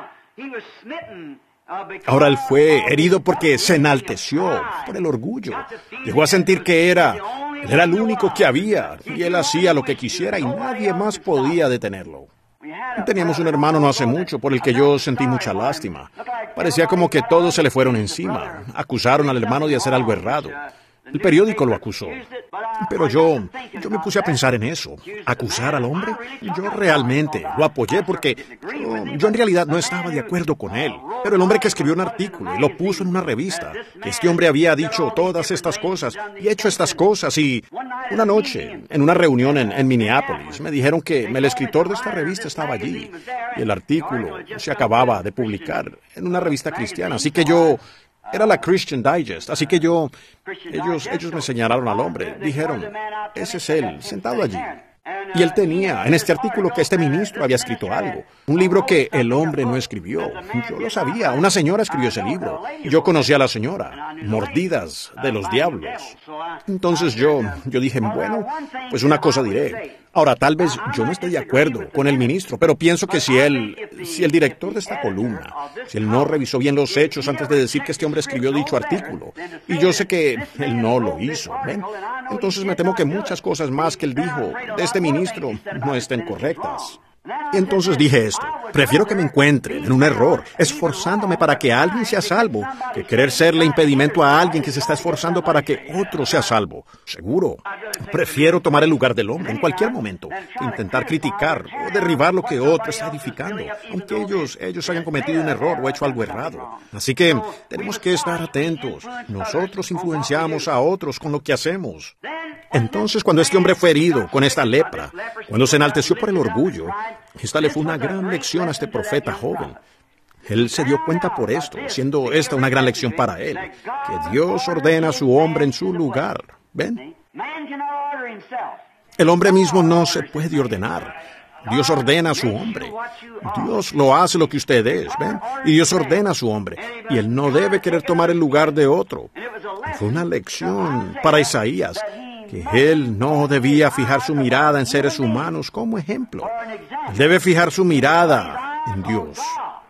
Ahora él fue herido porque se enalteció por el orgullo. Llegó a sentir que era, él era el único que había, y él hacía lo que quisiera y nadie más podía detenerlo. Teníamos un hermano no hace mucho por el que yo sentí mucha lástima. Parecía como que todos se le fueron encima. Acusaron al hermano de hacer algo errado. El periódico lo acusó. Pero yo, yo me puse a pensar en eso. ¿Acusar al hombre? Yo realmente lo apoyé porque yo, yo en realidad no estaba de acuerdo con él. Pero el hombre que escribió un artículo y lo puso en una revista, que este hombre había dicho todas estas cosas y hecho estas cosas y una noche, en una reunión en, en Minneapolis, me dijeron que el escritor de esta revista estaba allí y el artículo se acababa de publicar en una revista cristiana. Así que yo... Era la Christian Digest, así que yo, ellos, ellos me señalaron al hombre, dijeron, ese es él, sentado allí. Y él tenía en este artículo que este ministro había escrito algo, un libro que el hombre no escribió. Yo lo sabía, una señora escribió ese libro. Yo conocí a la señora, Mordidas de los Diablos. Entonces yo, yo dije, bueno, pues una cosa diré. Ahora, tal vez yo no estoy de acuerdo con el ministro, pero pienso que si él, si el director de esta columna, si él no revisó bien los hechos antes de decir que este hombre escribió dicho artículo, y yo sé que él no lo hizo, ¿ven? Entonces me temo que muchas cosas más que él dijo de este ministro no estén correctas. Entonces dije esto, prefiero que me encuentren en un error, esforzándome para que alguien sea salvo, que querer serle impedimento a alguien que se está esforzando para que otro sea salvo. Seguro, prefiero tomar el lugar del hombre en cualquier momento, que intentar criticar o derribar lo que otro está edificando, aunque ellos, ellos hayan cometido un error o hecho algo errado. Así que tenemos que estar atentos. Nosotros influenciamos a otros con lo que hacemos. Entonces, cuando este hombre fue herido con esta lepra, cuando se enalteció por el orgullo, esta le fue una gran lección a este profeta joven. Él se dio cuenta por esto, siendo esta una gran lección para él, que Dios ordena a su hombre en su lugar. ¿Ven? El hombre mismo no se puede ordenar. Dios ordena a su hombre. Dios lo hace lo que usted es, ¿ven? Y Dios ordena a su hombre. Y él no debe querer tomar el lugar de otro. Fue una lección para Isaías, que él no debía fijar su mirada en seres humanos como ejemplo. Él debe fijar su mirada en Dios.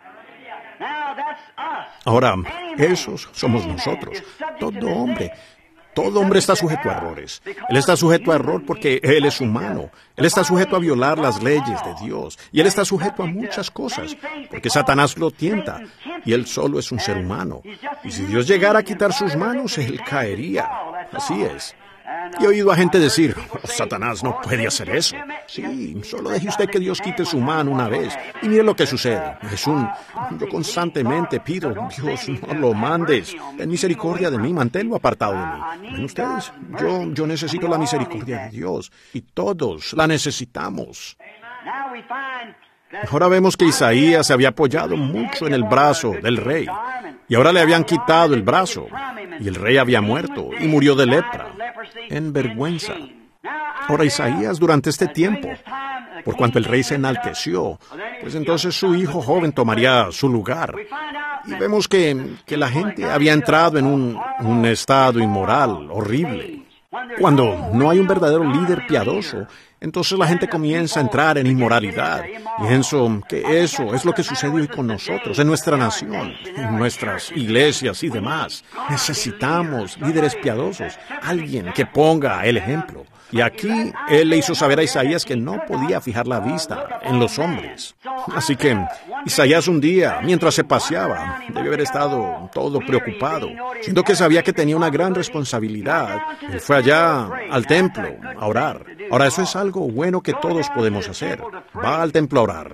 Ahora, esos somos nosotros. Todo hombre. Todo hombre está sujeto a errores. Él está sujeto a error porque él es humano. Él está sujeto a violar las leyes de Dios. Y él está sujeto a muchas cosas, porque Satanás lo tienta. Y él solo es un ser humano. Y si Dios llegara a quitar sus manos, él caería. Así es. Y he oído a gente decir, oh, Satanás no puede hacer eso. Sí, solo deje usted que Dios quite su mano una vez. Y mire lo que sucede. Es un... Yo constantemente pido, Dios, no lo mandes. Ten misericordia de mí, manténlo apartado de mí. ¿Ven ustedes? Yo, yo necesito la misericordia de Dios. Y todos la necesitamos. Ahora vemos que Isaías se había apoyado mucho en el brazo del rey. Y ahora le habían quitado el brazo. Y el rey había muerto y murió de lepra, en vergüenza. Ahora Isaías, durante este tiempo, por cuanto el rey se enalteció, pues entonces su hijo joven tomaría su lugar. Y vemos que, que la gente había entrado en un, un estado inmoral, horrible. Cuando no hay un verdadero líder piadoso, entonces la gente comienza a entrar en inmoralidad. Pienso que eso es lo que sucede hoy con nosotros, en nuestra nación, en nuestras iglesias y demás. Necesitamos líderes piadosos, alguien que ponga el ejemplo. Y aquí él le hizo saber a Isaías que no podía fijar la vista en los hombres. Así que Isaías un día, mientras se paseaba, debió haber estado todo preocupado, siendo que sabía que tenía una gran responsabilidad. Él fue allá al templo a orar. Ahora, eso es algo bueno que todos podemos hacer. Va al templo a orar.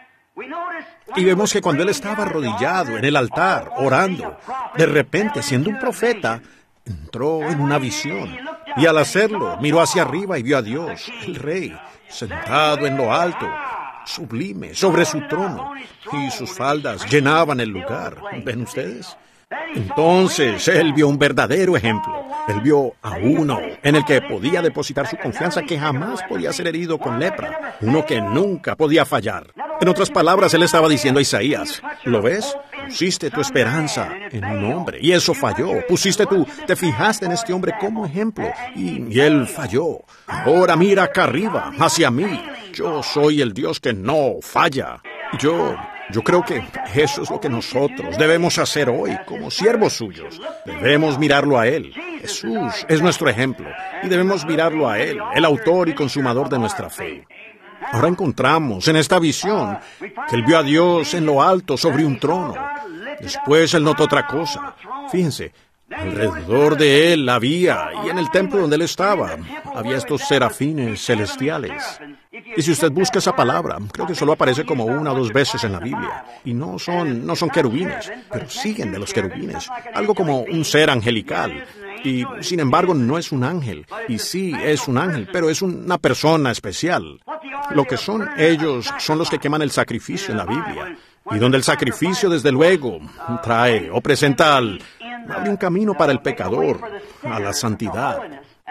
Y vemos que cuando él estaba arrodillado en el altar, orando, de repente, siendo un profeta, entró en una visión. Y al hacerlo, miró hacia arriba y vio a Dios, el Rey, sentado en lo alto, sublime, sobre su trono, y sus faldas llenaban el lugar. ¿Ven ustedes? Entonces, él vio un verdadero ejemplo. Él vio a uno en el que podía depositar su confianza, que jamás podía ser herido con lepra, uno que nunca podía fallar. En otras palabras, él estaba diciendo a Isaías, ¿lo ves? Pusiste tu esperanza en un hombre, y eso falló. Pusiste tú, te fijaste en este hombre como ejemplo, y, y él falló. Ahora mira acá arriba, hacia mí. Yo soy el Dios que no falla. Yo... Yo creo que eso es lo que nosotros debemos hacer hoy como siervos suyos. Debemos mirarlo a Él. Jesús es nuestro ejemplo y debemos mirarlo a Él, el autor y consumador de nuestra fe. Ahora encontramos en esta visión que Él vio a Dios en lo alto sobre un trono. Después Él notó otra cosa. Fíjense, alrededor de Él había, y en el templo donde Él estaba, había estos serafines celestiales. Y si usted busca esa palabra, creo que solo aparece como una o dos veces en la Biblia. Y no son, no son querubines, pero siguen de los querubines. Algo como un ser angelical. Y, sin embargo, no es un ángel. Y sí, es un ángel, pero es una persona especial. Lo que son ellos son los que queman el sacrificio en la Biblia. Y donde el sacrificio, desde luego, trae o presenta al, abre un camino para el pecador, a la santidad.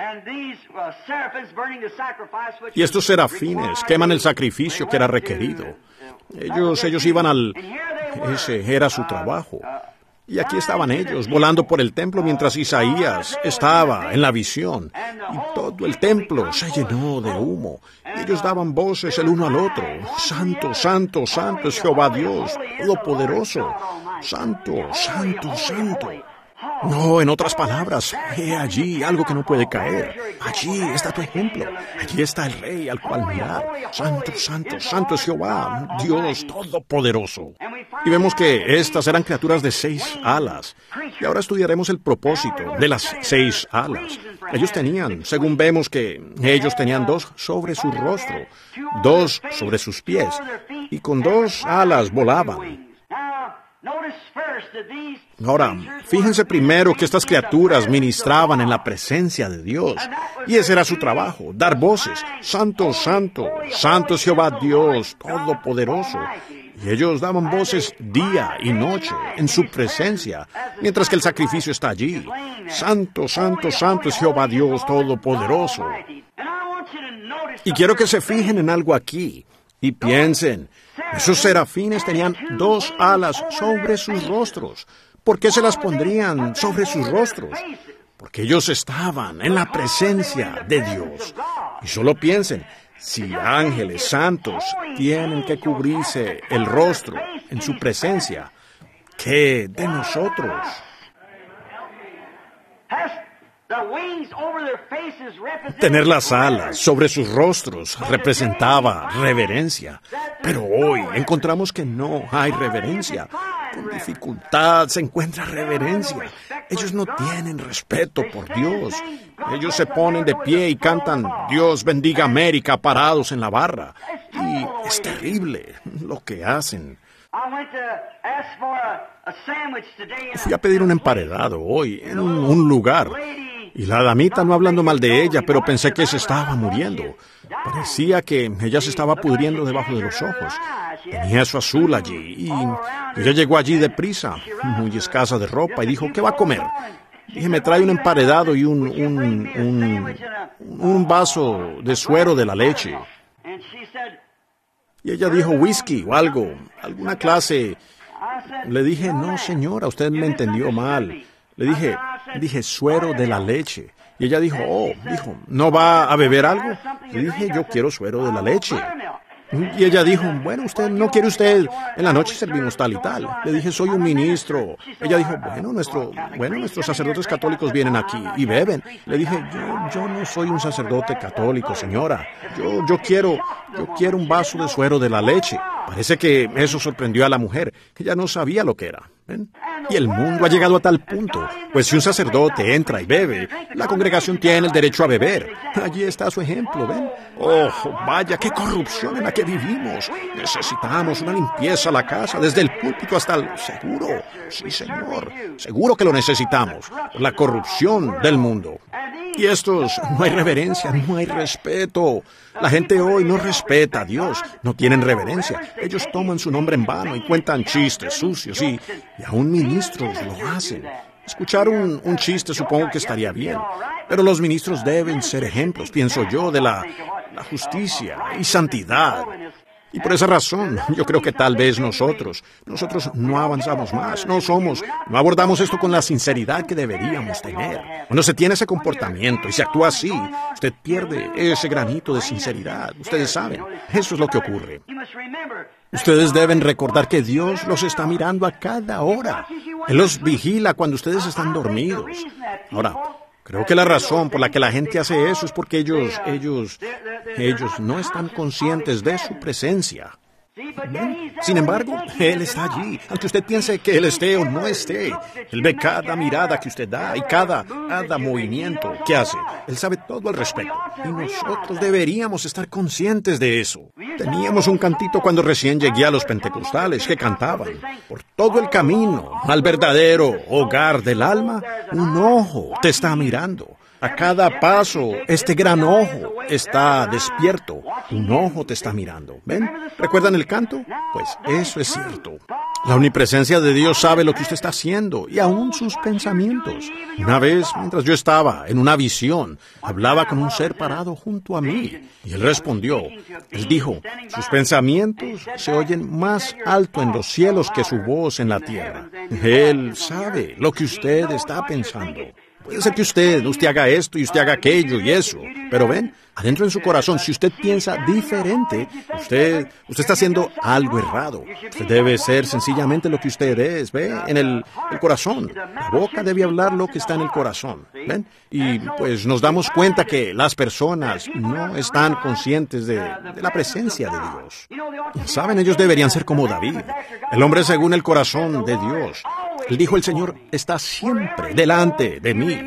Y estos serafines queman el sacrificio que era requerido. Ellos, ellos iban al... Ese era su trabajo. Y aquí estaban ellos, volando por el templo mientras Isaías estaba en la visión. Y todo el templo se llenó de humo. Y ellos daban voces el uno al otro. Santo, santo, santo es Jehová Dios, Todopoderoso. Santo, santo, santo. No, en otras palabras, he allí algo que no puede caer. Allí está tu ejemplo. Allí está el Rey al cual mirar. Santo, santo, santo es Jehová, Dios Todopoderoso. Y vemos que estas eran criaturas de seis alas. Y ahora estudiaremos el propósito de las seis alas. Ellos tenían, según vemos que ellos tenían dos sobre su rostro, dos sobre sus pies, y con dos alas volaban. Ahora, fíjense primero que estas criaturas ministraban en la presencia de Dios, y ese era su trabajo, dar voces, Santo, Santo, Santo es Jehová Dios Todopoderoso. Y ellos daban voces día y noche en su presencia, mientras que el sacrificio está allí. Santo, Santo, Santo es Jehová Dios Todopoderoso. Y quiero que se fijen en algo aquí y piensen, esos serafines tenían dos alas sobre sus rostros. ¿Por qué se las pondrían sobre sus rostros? Porque ellos estaban en la presencia de Dios. Y solo piensen, si ángeles santos tienen que cubrirse el rostro en su presencia, ¿qué de nosotros? Tener las alas sobre sus rostros representaba reverencia, pero hoy encontramos que no hay reverencia. Con dificultad se encuentra reverencia. Ellos no tienen respeto por Dios. Ellos se ponen de pie y cantan Dios bendiga América parados en la barra. Y es terrible lo que hacen. Fui a pedir un emparedado hoy en un, un lugar. Y la damita, no hablando mal de ella, pero pensé que se estaba muriendo. Parecía que ella se estaba pudriendo debajo de los ojos. Tenía su azul allí, y ella llegó allí deprisa, muy escasa de ropa, y dijo, ¿qué va a comer? Dije, me trae un emparedado y un, un, un, un vaso de suero de la leche. Y ella dijo, whisky o algo, alguna clase. Le dije, no señora, usted me entendió mal. Le dije, Dije, suero de la leche. Y ella dijo, oh, dijo, ¿no va a beber algo? Y dije, yo quiero suero de la leche. Y ella dijo, bueno, usted, ¿no quiere usted? En la noche servimos tal y tal. Le dije, soy un ministro. Ella dijo, bueno, nuestro, bueno, nuestros sacerdotes católicos vienen aquí y beben. Le dije, yo, yo no soy un sacerdote católico, señora. Yo, yo quiero, yo quiero un vaso de suero de la leche. Parece que eso sorprendió a la mujer, que ya no sabía lo que era. ¿Ven? Y el mundo ha llegado a tal punto, pues si un sacerdote entra y bebe, la congregación tiene el derecho a beber. Allí está su ejemplo, ¿ven? Oh, vaya, qué corrupción en la que vivimos. Necesitamos una limpieza a la casa, desde el púlpito hasta el... Seguro, sí, señor, seguro que lo necesitamos, por la corrupción del mundo. Y estos, no hay reverencia, no hay respeto. La gente hoy no respeta a Dios, no tienen reverencia. Ellos toman su nombre en vano y cuentan chistes sucios y, y aún ministros lo hacen. Escuchar un, un chiste supongo que estaría bien, pero los ministros deben ser ejemplos, pienso yo, de la, la justicia y santidad. Y por esa razón, yo creo que tal vez nosotros, nosotros no avanzamos más, no somos, no abordamos esto con la sinceridad que deberíamos tener. Cuando se tiene ese comportamiento y se actúa así, usted pierde ese granito de sinceridad. Ustedes saben, eso es lo que ocurre. Ustedes deben recordar que Dios los está mirando a cada hora. Él los vigila cuando ustedes están dormidos. Ahora, creo que la razón por la que la gente hace eso es porque ellos, ellos, ellos no están conscientes de su presencia. ¿Ven? Sin embargo, Él está allí, aunque usted piense que Él esté o no esté. Él ve cada mirada que usted da y cada, cada movimiento que hace. Él sabe todo al respecto. Y nosotros deberíamos estar conscientes de eso. Teníamos un cantito cuando recién llegué a los pentecostales que cantaban: por todo el camino al verdadero hogar del alma, un ojo te está mirando. A cada paso, este gran ojo está despierto. Un ojo te está mirando. ¿Ven? ¿Recuerdan el canto? Pues eso es cierto. La omnipresencia de Dios sabe lo que usted está haciendo y aún sus pensamientos. Una vez, mientras yo estaba en una visión, hablaba con un ser parado junto a mí. Y él respondió. Él dijo, sus pensamientos se oyen más alto en los cielos que su voz en la tierra. Él sabe lo que usted está pensando. Puede ser que usted, usted haga esto y usted haga aquello y eso, pero ven, adentro en su corazón, si usted piensa diferente, usted, usted está haciendo algo errado. Usted debe ser sencillamente lo que usted es, ¿ve? En el, el corazón. La boca debe hablar lo que está en el corazón, ¿ven? Y pues nos damos cuenta que las personas no están conscientes de, de la presencia de Dios. ¿Saben? Ellos deberían ser como David, el hombre según el corazón de Dios. Él dijo, el Señor está siempre delante de mí.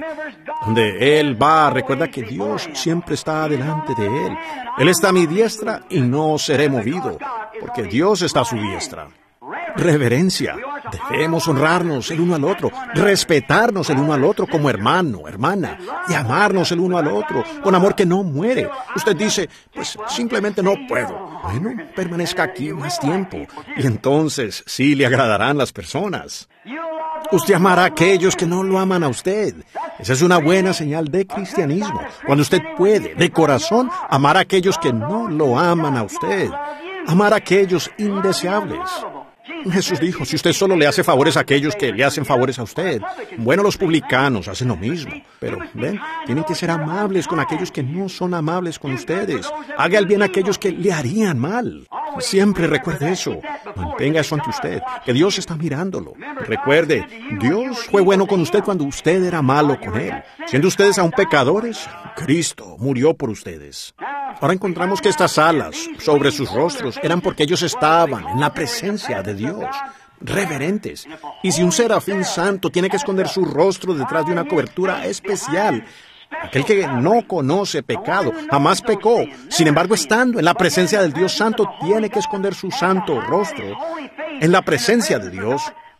Donde Él va, recuerda que Dios siempre está delante de Él. Él está a mi diestra y no seré movido, porque Dios está a su diestra. Reverencia. Debemos honrarnos el uno al otro, respetarnos el uno al otro como hermano, hermana, y amarnos el uno al otro con amor que no muere. Usted dice, pues simplemente no puedo. Bueno, permanezca aquí más tiempo y entonces sí le agradarán las personas. Usted amará a aquellos que no lo aman a usted. Esa es una buena señal de cristianismo. Cuando usted puede, de corazón, amar a aquellos que no lo aman a usted. Amar a aquellos indeseables. Jesús dijo, si usted solo le hace favores a aquellos que le hacen favores a usted, bueno, los publicanos hacen lo mismo, pero, ven, tienen que ser amables con aquellos que no son amables con ustedes. Haga el bien a aquellos que le harían mal. Siempre recuerde eso. Mantenga eso ante usted, que Dios está mirándolo. Recuerde, Dios fue bueno con usted cuando usted era malo con Él. Siendo ustedes aún pecadores, Cristo murió por ustedes. Ahora encontramos que estas alas sobre sus rostros eran porque ellos estaban en la presencia de Dios, reverentes. Y si un serafín santo tiene que esconder su rostro detrás de una cobertura especial, aquel que no conoce pecado, jamás pecó, sin embargo, estando en la presencia del Dios santo, tiene que esconder su santo rostro en la presencia de Dios.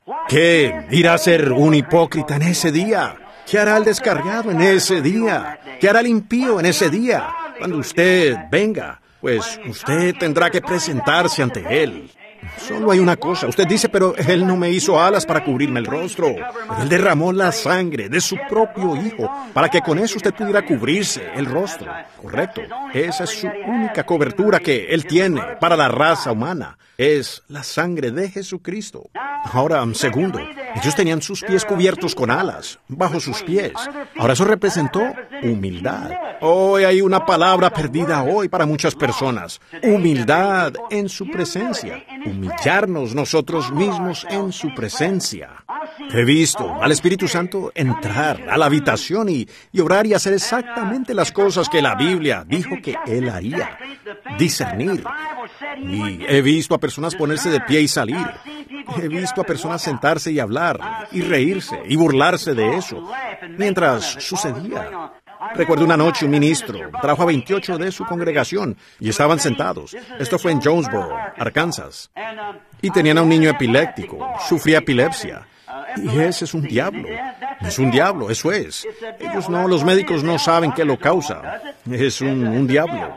¿Qué irá a ser un hipócrita en ese día? ¿Qué hará el descarriado en ese día? ¿Qué hará el impío en ese día? Cuando usted venga, pues usted tendrá que presentarse ante Él. Solo hay una cosa. Usted dice, pero Él no me hizo alas para cubrirme el rostro. Pero Él derramó la sangre de su propio Hijo para que con eso usted pudiera cubrirse el rostro. Correcto. Esa es su única cobertura que Él tiene para la raza humana. Es la sangre de Jesucristo. Ahora, segundo, ellos tenían sus pies cubiertos con alas, bajo sus pies. Ahora eso representó humildad. Hoy hay una palabra perdida hoy para muchas personas. Humildad en su presencia. Humillarnos nosotros mismos en su presencia. He visto al Espíritu Santo entrar a la habitación y, y orar y hacer exactamente las cosas que la Biblia dijo que Él haría. Discernir. Y he visto a personas ponerse de pie y salir. He visto a personas sentarse y hablar, y reírse, y burlarse de eso, mientras sucedía. Recuerdo una noche un ministro trajo a veintiocho de su congregación y estaban sentados. Esto fue en Jonesboro, Arkansas. Y tenían a un niño epiléptico, sufría epilepsia. Y ese es un diablo. Es un diablo, eso es. Ellos no, los médicos no saben qué lo causa. Es un, un diablo.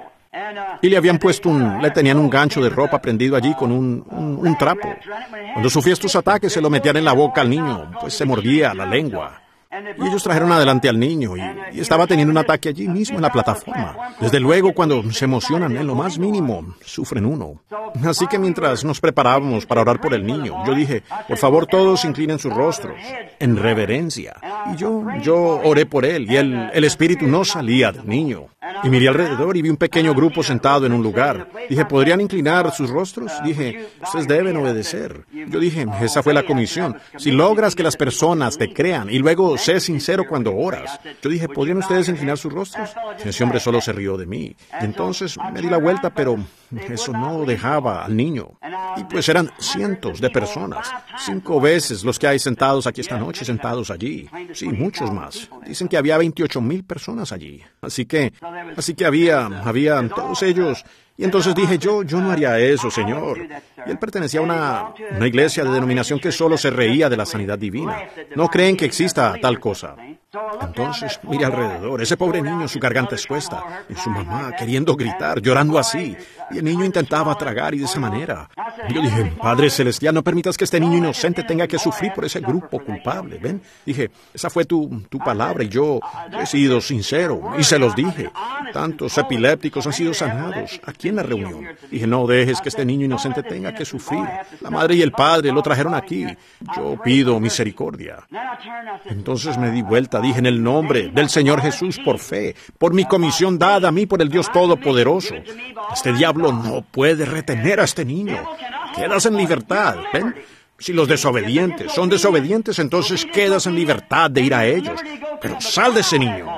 Y le habían puesto un, le tenían un gancho de ropa prendido allí con un, un, un trapo. Cuando sufría estos ataques se lo metían en la boca al niño, pues se mordía la lengua. Y ellos trajeron adelante al niño y, y estaba teniendo un ataque allí mismo en la plataforma. Desde luego, cuando se emocionan en lo más mínimo, sufren uno. Así que mientras nos preparábamos para orar por el niño, yo dije, por favor todos inclinen sus rostros, en reverencia. Y yo, yo oré por él y el, el espíritu no salía del niño. Y miré alrededor y vi un pequeño grupo sentado en un lugar. Dije, ¿podrían inclinar sus rostros? Dije, ustedes deben obedecer. Yo dije, esa fue la comisión. Si logras que las personas te crean y luego sé sincero cuando oras. Yo dije, ¿podrían ustedes inclinar sus rostros? Ese hombre solo se rió de mí. Y entonces me di la vuelta, pero eso no dejaba al niño. Y pues eran cientos de personas. Cinco veces los que hay sentados aquí esta noche, sentados allí. Sí, muchos más. Dicen que había veintiocho mil personas allí. Así que, así que había, había todos ellos. Y entonces dije, yo, yo no haría eso, Señor. Y él pertenecía a una, una iglesia de denominación que solo se reía de la sanidad divina. No creen que exista tal cosa. Entonces, mire alrededor, ese pobre niño, su garganta expuesta, y su mamá queriendo gritar, llorando así. Y el niño intentaba tragar y de esa manera. Yo dije, Padre Celestial, no permitas que este niño inocente tenga que sufrir por ese grupo culpable, ¿ven? Dije, esa fue tu, tu palabra y yo he sido sincero y se los dije. Tantos epilépticos han sido sanados aquí en la reunión. Dije, no dejes que este niño inocente tenga que sufrir. La madre y el padre lo trajeron aquí. Yo pido misericordia. Entonces me di vuelta, dije, en el nombre del Señor Jesús, por fe, por mi comisión dada a mí por el Dios Todopoderoso. Este diablo no puede retener a este niño. Quedas en libertad, ¿ven? Si los desobedientes son desobedientes, entonces quedas en libertad de ir a ellos. Pero sal de ese niño.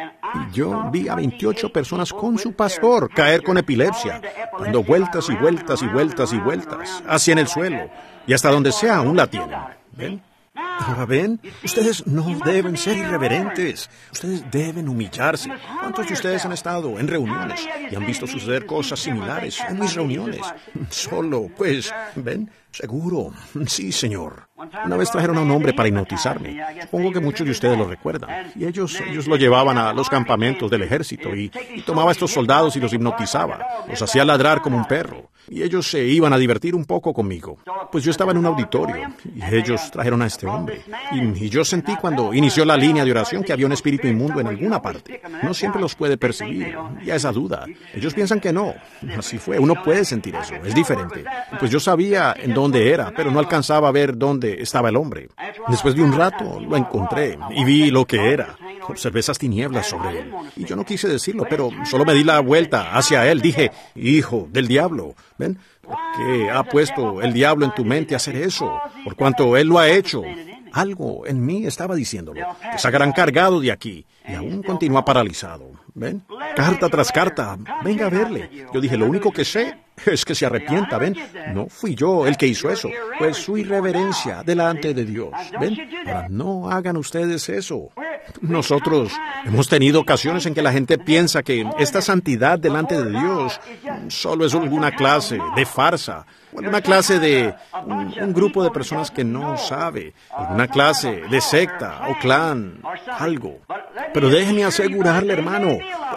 Y yo vi a veintiocho personas con su pastor caer con epilepsia, dando vueltas y vueltas y vueltas y vueltas, hacia en el suelo, y hasta donde sea aún la tienen. ¿Ven? Ahora ven, ustedes no deben ser irreverentes. Ustedes deben humillarse. ¿Cuántos de ustedes han estado en reuniones y han visto suceder cosas similares en mis reuniones? Solo, pues, ven, seguro. Sí, Señor. Una vez trajeron a un hombre para hipnotizarme. Supongo que muchos de ustedes lo recuerdan. Y ellos, ellos lo llevaban a los campamentos del ejército y, y tomaba a estos soldados y los hipnotizaba. Los hacía ladrar como un perro. Y ellos se iban a divertir un poco conmigo. Pues yo estaba en un auditorio y ellos trajeron a este hombre. Y, y yo sentí cuando inició la línea de oración que había un espíritu inmundo en alguna parte. No siempre los puede percibir. Y a esa duda. Ellos piensan que no. Así fue. Uno puede sentir eso. Es diferente. Pues yo sabía en dónde era, pero no alcanzaba a ver dónde estaba el hombre. Después de un rato lo encontré y vi lo que era. Observé esas tinieblas sobre él. Y yo no quise decirlo, pero solo me di la vuelta hacia él. Dije, hijo del diablo, ¿ven? ¿Por qué ha puesto el diablo en tu mente hacer eso? Por cuanto él lo ha hecho. Algo en mí estaba diciéndolo. Te sacarán cargado de aquí. Y aún continúa paralizado. ¿Ven? Carta tras carta. Venga a verle. Yo dije, lo único que sé es que se arrepienta, ¿ven? No fui yo el que hizo eso. Pues su irreverencia delante de Dios. ¿Ven? Ahora, no hagan ustedes eso. Nosotros hemos tenido ocasiones en que la gente piensa que esta santidad delante de Dios solo es alguna clase de farsa. Una clase de un, un grupo de personas que no sabe, una clase de secta o clan, algo. Pero déjeme asegurarle, hermano,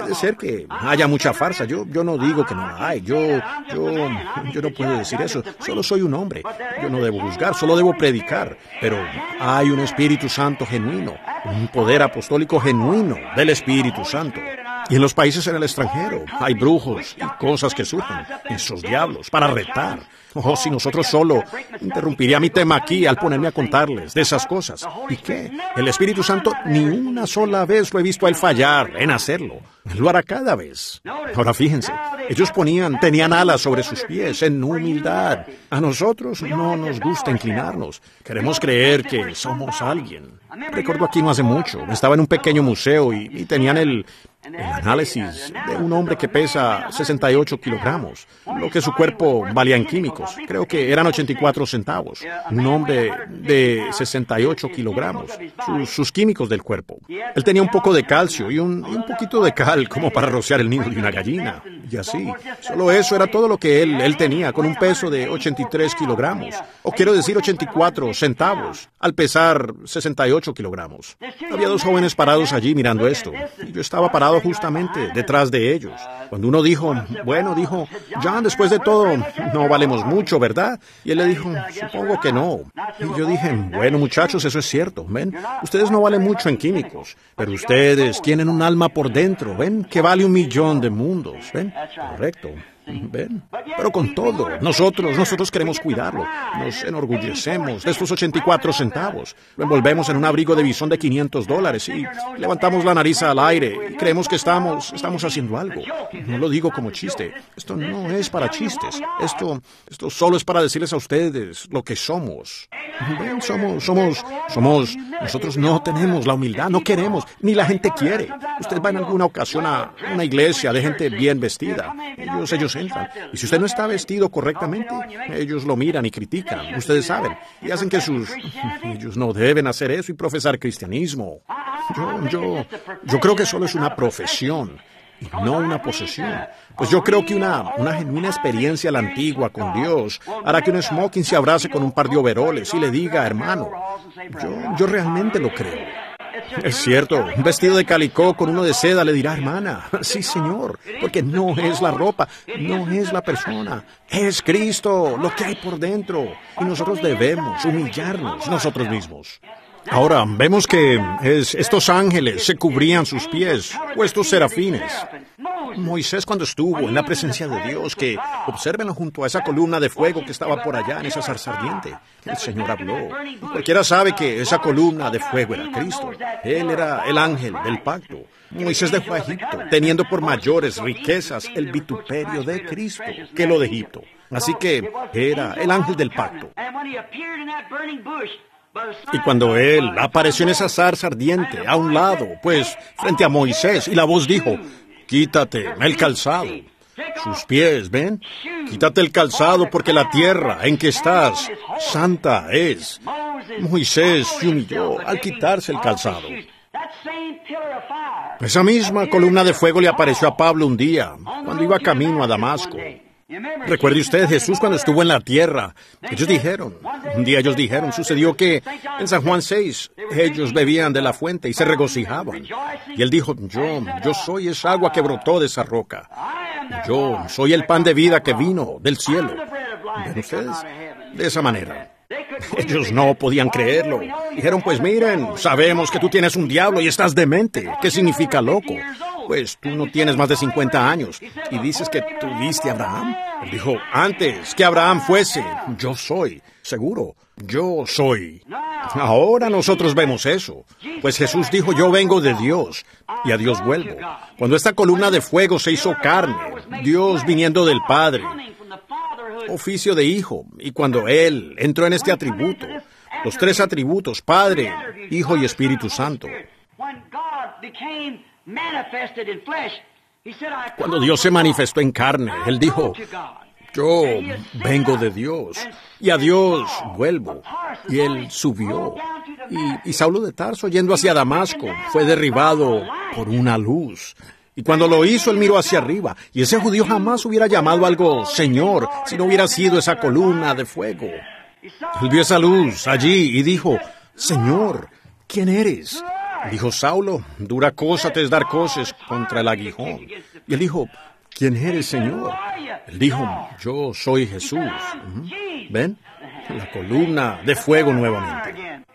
Puede ser que haya mucha farsa. Yo, yo no digo que no la hay. Yo, yo, yo no puedo decir eso. Solo soy un hombre. Yo no debo juzgar, solo debo predicar. Pero hay un Espíritu Santo genuino, un poder apostólico genuino del Espíritu Santo. Y en los países en el extranjero hay brujos y cosas que surgen, esos diablos, para retar. Oh, si nosotros solo interrumpiría mi tema aquí al ponerme a contarles de esas cosas. ¿Y qué? El Espíritu Santo ni una sola vez lo he visto a él fallar en hacerlo. Él lo hará cada vez. Ahora fíjense, ellos ponían, tenían alas sobre sus pies en humildad. A nosotros no nos gusta inclinarnos. Queremos creer que somos alguien. Recuerdo aquí no hace mucho, estaba en un pequeño museo y, y tenían el... el análisis de un hombre que pesa sesenta y ocho kilogramos, lo que su cuerpo valía en químicos. Creo que eran ochenta y cuatro centavos. Un hombre de sesenta y ocho kilogramos, sus, sus químicos del cuerpo. Él tenía un poco de calcio y un, y un poquito de cal como para rociar el nido de una gallina. Y así. Solo eso era todo lo que él, él tenía, con un peso de ochenta y tres kilogramos. O quiero decir ochenta y cuatro centavos, al pesar sesenta y ocho kilogramos. Había dos jóvenes parados allí mirando esto. Y yo estaba parado justamente detrás de ellos. Cuando uno dijo, bueno, dijo, John, después de todo, no valemos mucho, ¿verdad? Y él le dijo, supongo que no. Y yo dije, bueno, muchachos, eso es cierto, ¿ven? Ustedes no valen mucho en químicos, pero ustedes tienen un alma por dentro, ¿ven? Que vale un millón de mundos, ¿ven? Correcto. ¿Ven? Pero con todo, nosotros, nosotros queremos cuidarlo. Nos enorgullecemos de estos ochenta y cuatro centavos. Lo envolvemos en un abrigo de bisón de quinientos dólares y levantamos la nariz al aire y creemos que estamos, estamos haciendo algo. No lo digo como chiste. Esto no es para chistes. Esto, esto solo es para decirles a ustedes lo que somos. ¿Ven? Somos, somos, somos, nosotros no tenemos la humildad, no queremos, ni la gente quiere. Usted va en alguna ocasión a una iglesia de gente bien vestida. Ellos, ellos entran. Y si usted no está vestido correctamente, ellos lo miran y critican. Ustedes saben. Y hacen que sus... Ellos no deben hacer eso y profesar cristianismo. Yo, yo, yo creo que solo es una profesión y no una posesión. Pues yo creo que una, una genuina experiencia a la antigua con Dios hará que un smoking se abrace con un par de overoles y le diga, hermano, yo, yo realmente lo creo. Es cierto, un vestido de calicó con uno de seda le dirá, hermana, sí señor, porque no es la ropa, no es la persona, es Cristo, lo que hay por dentro, y nosotros debemos humillarnos nosotros mismos. Ahora, vemos que es, estos ángeles se cubrían sus pies, o estos serafines. Moisés, cuando estuvo en la presencia de Dios, que obsérvenlo junto a esa columna de fuego que estaba por allá en esa zarza ardiente, el Señor habló. Cualquiera sabe que esa columna de fuego era Cristo. Él era el ángel del pacto. Moisés dejó a Egipto, teniendo por mayores riquezas el vituperio de Cristo que lo de Egipto. Así que era el ángel del pacto. Y cuando él apareció en esa zarza ardiente, a un lado, pues, frente a Moisés, y la voz dijo, quítate el calzado. Sus pies, ¿ven? Quítate el calzado porque la tierra en que estás, santa es. Moisés se humilló al quitarse el calzado. Esa misma columna de fuego le apareció a Pablo un día, cuando iba camino a Damasco. Recuerde usted, Jesús cuando estuvo en la tierra, ellos dijeron, un día ellos dijeron, sucedió que en San Juan seis, ellos bebían de la fuente y se regocijaban. Y él dijo, yo, yo soy esa agua que brotó de esa roca. Yo soy el pan de vida que vino del cielo. ¿Ven ustedes? De esa manera. Ellos no podían creerlo. Dijeron, pues miren, sabemos que tú tienes un diablo y estás demente. ¿Qué significa loco? Pues tú no tienes más de cincuenta años y dices que tuviste a Abraham. Él dijo, antes que Abraham fuese, yo soy. Seguro, yo soy. Ahora nosotros vemos eso. Pues Jesús dijo, yo vengo de Dios y a Dios vuelvo. Cuando esta columna de fuego se hizo carne, Dios viniendo del Padre, oficio de hijo, y cuando Él entró en este atributo, los tres atributos, Padre, Hijo y Espíritu Santo. Cuando Dios se manifestó en carne, Él dijo, yo vengo de Dios y a Dios vuelvo. Y Él subió. Y, y Saulo de Tarso, yendo hacia Damasco, fue derribado por una luz. Y cuando lo hizo, él miró hacia arriba. Y ese judío jamás hubiera llamado algo Señor si no hubiera sido esa columna de fuego. Él vio esa luz allí y dijo, Señor, ¿quién eres? Dijo, Saulo, dura cosa te es dar coces contra el aguijón. Y él dijo, ¿quién eres, Señor? Él dijo, yo soy Jesús. Uh-huh. ¿Ven? La columna de fuego nuevamente.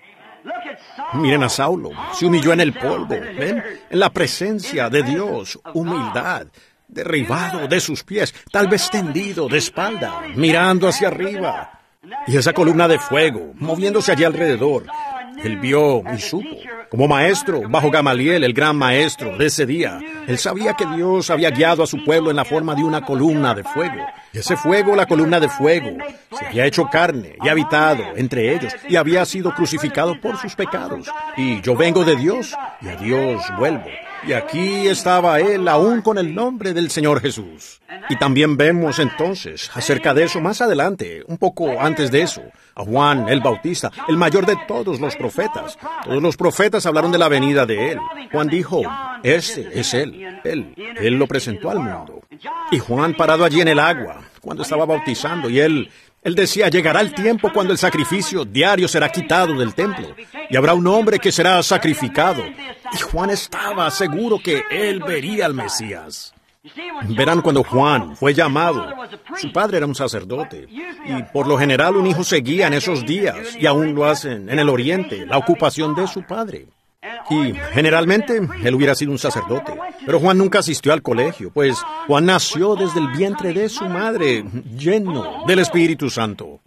Miren a Saulo, se humilló en el polvo, ¿ven? En la presencia de Dios, humildad, derribado de sus pies, tal vez tendido de espalda, mirando hacia arriba. Y esa columna de fuego, moviéndose allí alrededor, él vio y supo. Como maestro, bajo Gamaliel, el gran maestro de ese día, él sabía que Dios había guiado a su pueblo en la forma de una columna de fuego. Y ese fuego, la columna de fuego, se había hecho carne y habitado entre ellos y había sido crucificado por sus pecados. Y yo vengo de Dios y a Dios vuelvo. Y aquí estaba él aún con el nombre del Señor Jesús. Y también vemos entonces acerca de eso más adelante, un poco antes de eso, a Juan el Bautista, el mayor de todos los profetas. Todos los profetas hablaron de la venida de él. Juan dijo, este es él, él, él lo presentó al mundo. Y Juan parado allí en el agua, cuando estaba bautizando, y él... Él decía, llegará el tiempo cuando el sacrificio diario será quitado del templo y habrá un hombre que será sacrificado. Y Juan estaba seguro que él vería al Mesías. Verán, cuando Juan fue llamado, su padre era un sacerdote y por lo general un hijo seguía en esos días y aún lo hacen en el oriente, la ocupación de su padre. Y generalmente él hubiera sido un sacerdote, pero Juan nunca asistió al colegio, pues Juan nació desde el vientre de su madre, lleno del Espíritu Santo.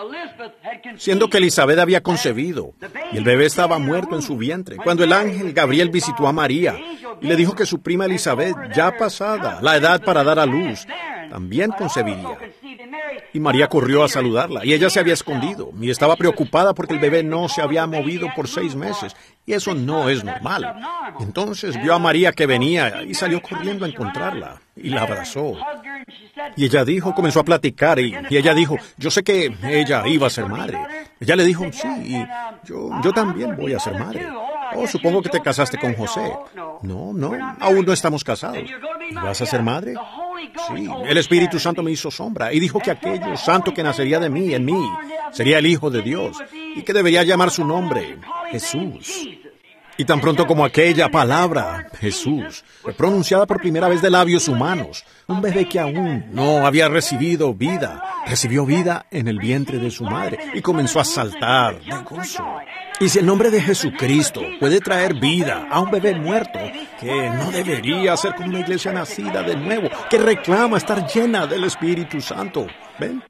Siendo que Elizabeth había concebido y el bebé estaba muerto en su vientre, cuando el ángel Gabriel visitó a María y le dijo que su prima Elizabeth, ya pasada la edad para dar a luz, también concebiría. Y María corrió a saludarla, y ella se había escondido, y estaba preocupada porque el bebé no se había movido por seis meses, y eso no es normal. Entonces vio a María que venía, y salió corriendo a encontrarla, y la abrazó. Y ella dijo, comenzó a platicar, y, y ella dijo, yo sé que ella iba a ser madre. Ella le dijo, sí, y yo, yo también voy a ser madre. Oh, supongo que te casaste con José. No, no, aún no estamos casados. ¿Y vas a ser madre? Sí, el Espíritu Santo me hizo sombra y dijo que aquello santo que nacería de mí, en mí, sería el Hijo de Dios y que debería llamar su nombre Jesús. Y tan pronto como aquella palabra, Jesús, fue pronunciada por primera vez de labios humanos, un bebé que aún no había recibido vida, recibió vida en el vientre de su madre y comenzó a saltar de gozo. Y si el nombre de Jesucristo puede traer vida a un bebé muerto, que no debería ser como una iglesia nacida de nuevo, que reclama estar llena del Espíritu Santo. ¿Ven?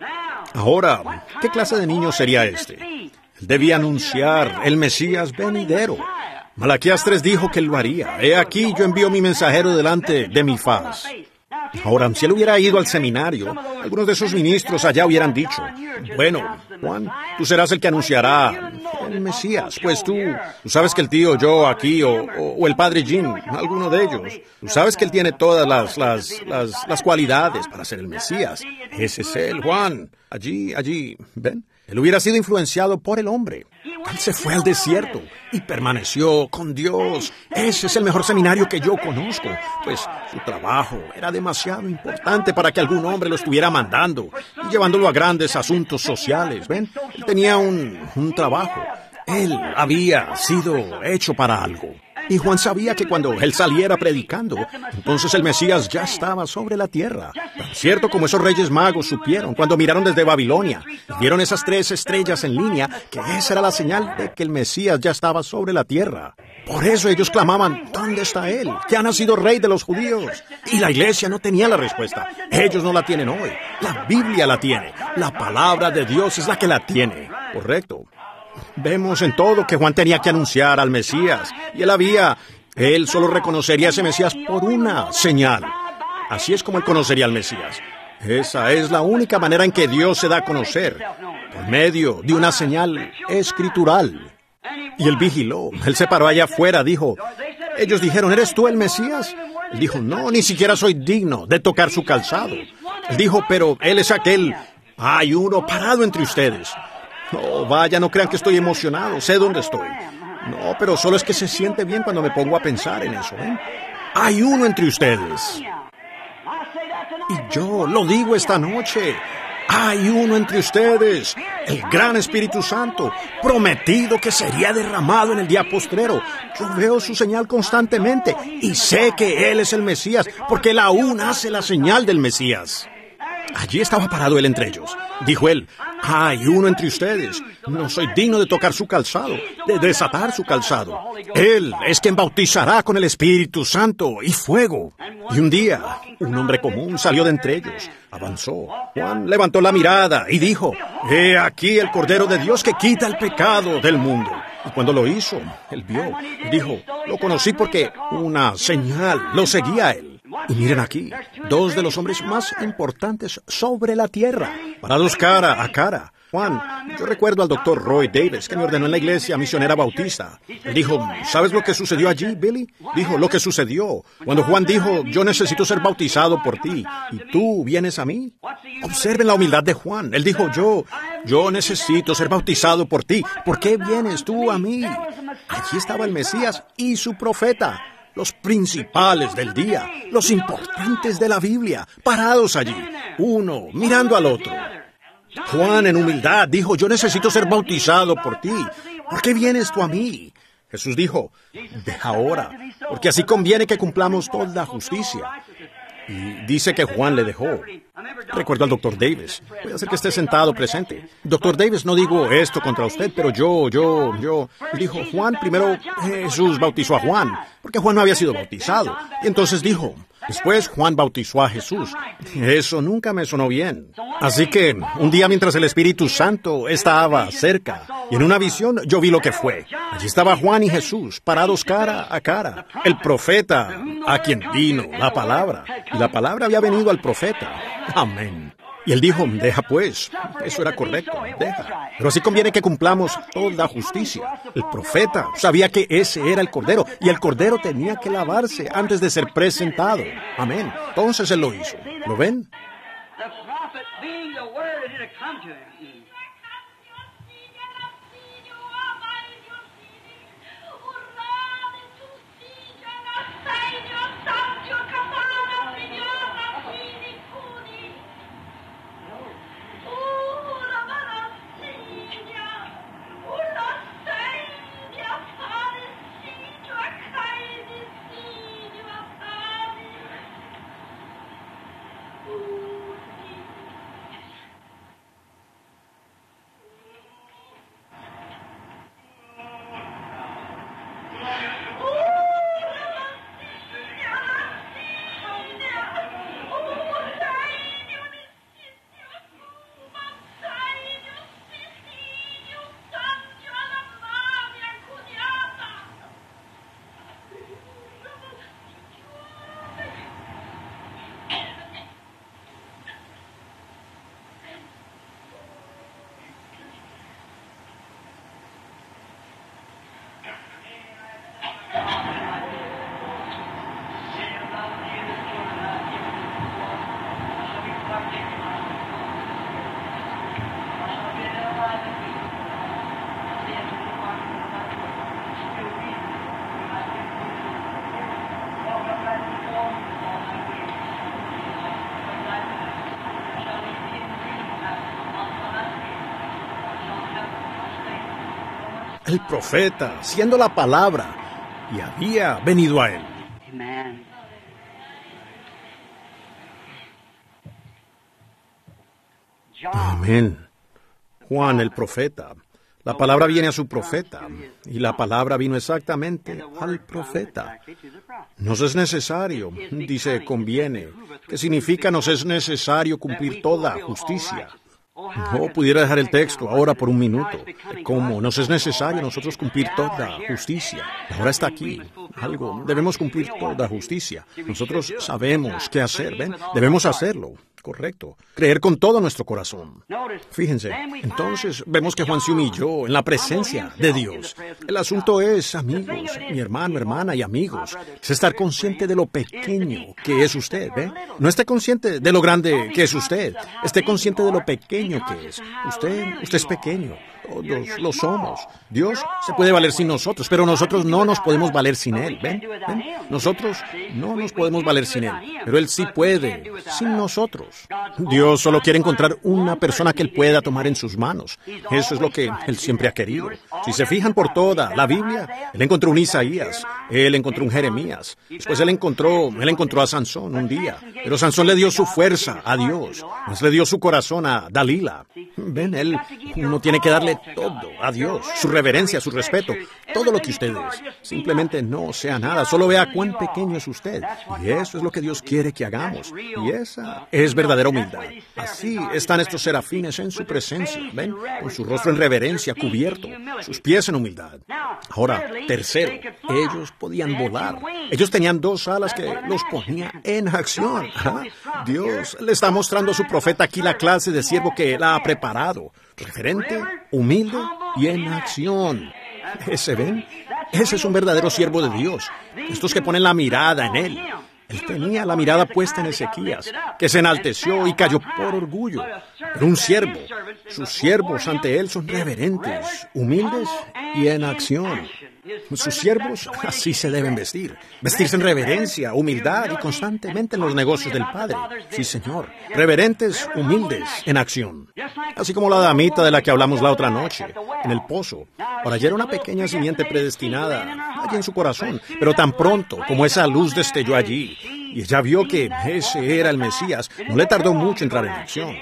Ahora, ¿qué clase de niño sería este? Él debía anunciar el Mesías venidero. Malaquías tres dijo que él lo haría. He aquí, yo envío mi mensajero delante de mi faz. Ahora, si él hubiera ido al seminario, algunos de esos ministros allá hubieran dicho, bueno, Juan, tú serás el que anunciará el Mesías, pues tú, tú sabes que el tío yo aquí, o, o, o el padre Jim, alguno de ellos, tú sabes que él tiene todas las, las, las, las cualidades para ser el Mesías. Ese es él, Juan. Allí, allí, ¿ven? Él hubiera sido influenciado por el hombre. Él se fue al desierto y permaneció con Dios. Ese es el mejor seminario que yo conozco, pues su trabajo era demasiado importante para que algún hombre lo estuviera mandando y llevándolo a grandes asuntos sociales. ¿Ven? Él tenía un, un trabajo. Él había sido hecho para algo. Y Juan sabía que cuando él saliera predicando, entonces el Mesías ya estaba sobre la tierra. Tan cierto como esos reyes magos supieron cuando miraron desde Babilonia y vieron esas tres estrellas en línea, que esa era la señal de que el Mesías ya estaba sobre la tierra. Por eso ellos clamaban, ¿dónde está él? Que ha nacido rey de los judíos. Y la iglesia no tenía la respuesta. Ellos no la tienen hoy. La Biblia la tiene. La palabra de Dios es la que la tiene. Correcto. Vemos en todo que Juan tenía que anunciar al Mesías, y él había, él solo reconocería a ese Mesías por una señal. Así es como él conocería al Mesías. Esa es la única manera en que Dios se da a conocer, por medio de una señal escritural. Y él vigiló, él se paró allá afuera, dijo, ellos dijeron, ¿eres tú el Mesías? Él dijo, no, ni siquiera soy digno de tocar su calzado. Él dijo, pero él es aquel, hay uno parado entre ustedes. No, vaya, no crean que estoy emocionado, sé dónde estoy. No, pero solo es que se siente bien cuando me pongo a pensar en eso, ¿eh? Hay uno entre ustedes. Y yo lo digo esta noche, hay uno entre ustedes, el gran Espíritu Santo, prometido que sería derramado en el día postrero. Yo veo su señal constantemente y sé que Él es el Mesías, porque Él aún hace la señal del Mesías. Allí estaba parado Él entre ellos. Dijo Él, hay uno entre ustedes. No soy digno de tocar su calzado, de desatar su calzado. Él es quien bautizará con el Espíritu Santo y fuego. Y un día, un hombre común salió de entre ellos. Avanzó. Juan levantó la mirada y dijo, he aquí el Cordero de Dios que quita el pecado del mundo. Y cuando lo hizo, él vio, dijo, lo conocí porque una señal lo seguía a él. Y miren aquí, dos de los hombres más importantes sobre la tierra, parados cara a cara. Juan, yo recuerdo al doctor Roy Davis, que me ordenó en la iglesia misionera bautista. Él dijo, ¿sabes lo que sucedió allí, Billy? Dijo, lo que sucedió. Cuando Juan dijo, yo necesito ser bautizado por ti, y tú vienes a mí. Observen la humildad de Juan. Él dijo, yo, yo necesito ser bautizado por ti. ¿Por qué vienes tú a mí? Allí estaba el Mesías y su profeta. Los principales del día, los importantes de la Biblia, parados allí, uno mirando al otro. Juan, en humildad, dijo, yo necesito ser bautizado por ti. ¿Por qué vienes tú a mí? Jesús dijo, deja ahora, porque así conviene que cumplamos toda justicia. Y dice que Juan le dejó. Recuerdo al doctor Davis. Voy a hacer que esté sentado presente. Doctor Davis, no digo esto contra usted, pero yo, yo, yo... Dijo, Juan, primero Jesús bautizó a Juan, porque Juan no había sido bautizado. Y entonces dijo, después Juan bautizó a Jesús. Eso nunca me sonó bien. Así que, un día mientras el Espíritu Santo estaba cerca, y en una visión yo vi lo que fue. Allí estaba Juan y Jesús, parados cara a cara. El profeta, a quien vino la palabra. Y la palabra había venido al profeta. Amén. Y él dijo, deja pues, eso era correcto, deja. Pero así conviene que cumplamos toda justicia. El profeta sabía que ese era el Cordero, y el Cordero tenía que lavarse antes de ser presentado. Amén. Entonces él lo hizo. ¿Lo ven? El profeta, siendo la palabra, y había venido a él. Amen. Amén. Juan el profeta. La palabra viene a su profeta, y la palabra vino exactamente al profeta. Nos es necesario, dice conviene, que significa nos es necesario cumplir toda justicia. No pudiera dejar el texto ahora por un minuto. ¿Cómo? Nos es necesario nosotros cumplir toda justicia. Ahora está aquí. Algo. Debemos cumplir toda justicia. Nosotros sabemos qué hacer, ¿ven? Debemos hacerlo. Correcto. Creer con todo nuestro corazón. Fíjense, entonces vemos que Juan se humilló en la presencia de Dios. El asunto es, amigos, mi hermano, hermana y amigos, es estar consciente de lo pequeño que es usted, ¿ve? No esté consciente de lo grande que es usted. Esté consciente de lo pequeño que es. Usted, usted es pequeño. Todos lo somos. Dios se puede valer sin nosotros, pero nosotros no nos podemos valer sin Él. ¿Ven? ¿Ven? Nosotros no nos podemos valer sin Él, pero Él sí puede sin nosotros. Dios solo quiere encontrar una persona que Él pueda tomar en sus manos. Eso es lo que Él siempre ha querido. Si se fijan por toda la Biblia, Él encontró un Isaías, Él encontró un Jeremías, después Él encontró, Él encontró a Sansón un día, pero Sansón le dio su fuerza a Dios, pues le dio su corazón a Dalila. Ven, Él, uno tiene que darle todo a Dios, su reverencia, su respeto, todo lo que usted es. Simplemente no sea nada, solo vea cuán pequeño es usted. Y eso es lo que Dios quiere que hagamos. Y esa es verdadera humildad. Así están estos serafines en su presencia, ven, con su rostro en reverencia, cubierto, sus pies en humildad. Ahora, tercero, ellos podían volar. Ellos tenían dos alas que los ponía en acción. ¿Ah? Dios le está mostrando a su profeta aquí la clase de siervo que él ha preparado. Reverente, humilde y en acción. ¿Ese ven? Ese es un verdadero siervo de Dios. Estos que ponen la mirada en Él. Él tenía la mirada puesta en Ezequías, que se enalteció y cayó por orgullo. Pero un siervo, sus siervos ante Él son reverentes, humildes y en acción. Sus siervos así se deben vestir. Vestirse en reverencia, humildad y constantemente en los negocios del Padre. Sí, Señor. Reverentes, humildes, en acción. Así como la damita de la que hablamos la otra noche, en el pozo. Ahora, ya era una pequeña simiente predestinada allí en su corazón, pero tan pronto como esa luz destelló allí, y ella vio que ese era el Mesías, no le tardó mucho entrar en acción.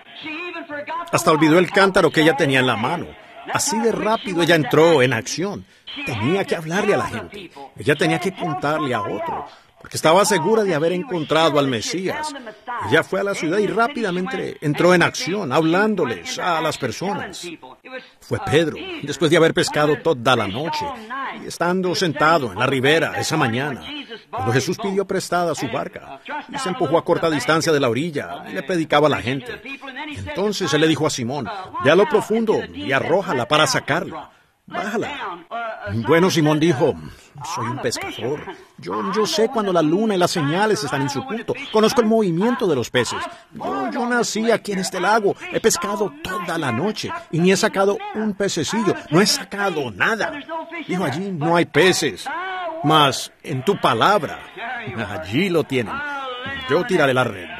Hasta olvidó el cántaro que ella tenía en la mano. Así de rápido ella entró en acción. Tenía que hablarle a la gente. Ella tenía que contarle a otro, porque estaba segura de haber encontrado al Mesías. Ella fue a la ciudad y rápidamente entró en acción, hablándoles a las personas. Fue Pedro, después de haber pescado toda la noche, y estando sentado en la ribera esa mañana, cuando Jesús pidió prestada su barca, y se empujó a corta distancia de la orilla, y le predicaba a la gente. Y entonces él le dijo a Simón, ve a lo profundo y arrójala para sacarla. Bájala. Bueno, Simón dijo, soy un pescador. Yo, yo sé cuando la luna y las señales están en su punto. Conozco el movimiento de los peces. Yo, yo nací aquí en este lago. He pescado toda la noche y ni he sacado un pececillo. No he sacado nada. Dijo, allí no hay peces. Mas en tu palabra, allí lo tienen. Yo tiraré la red.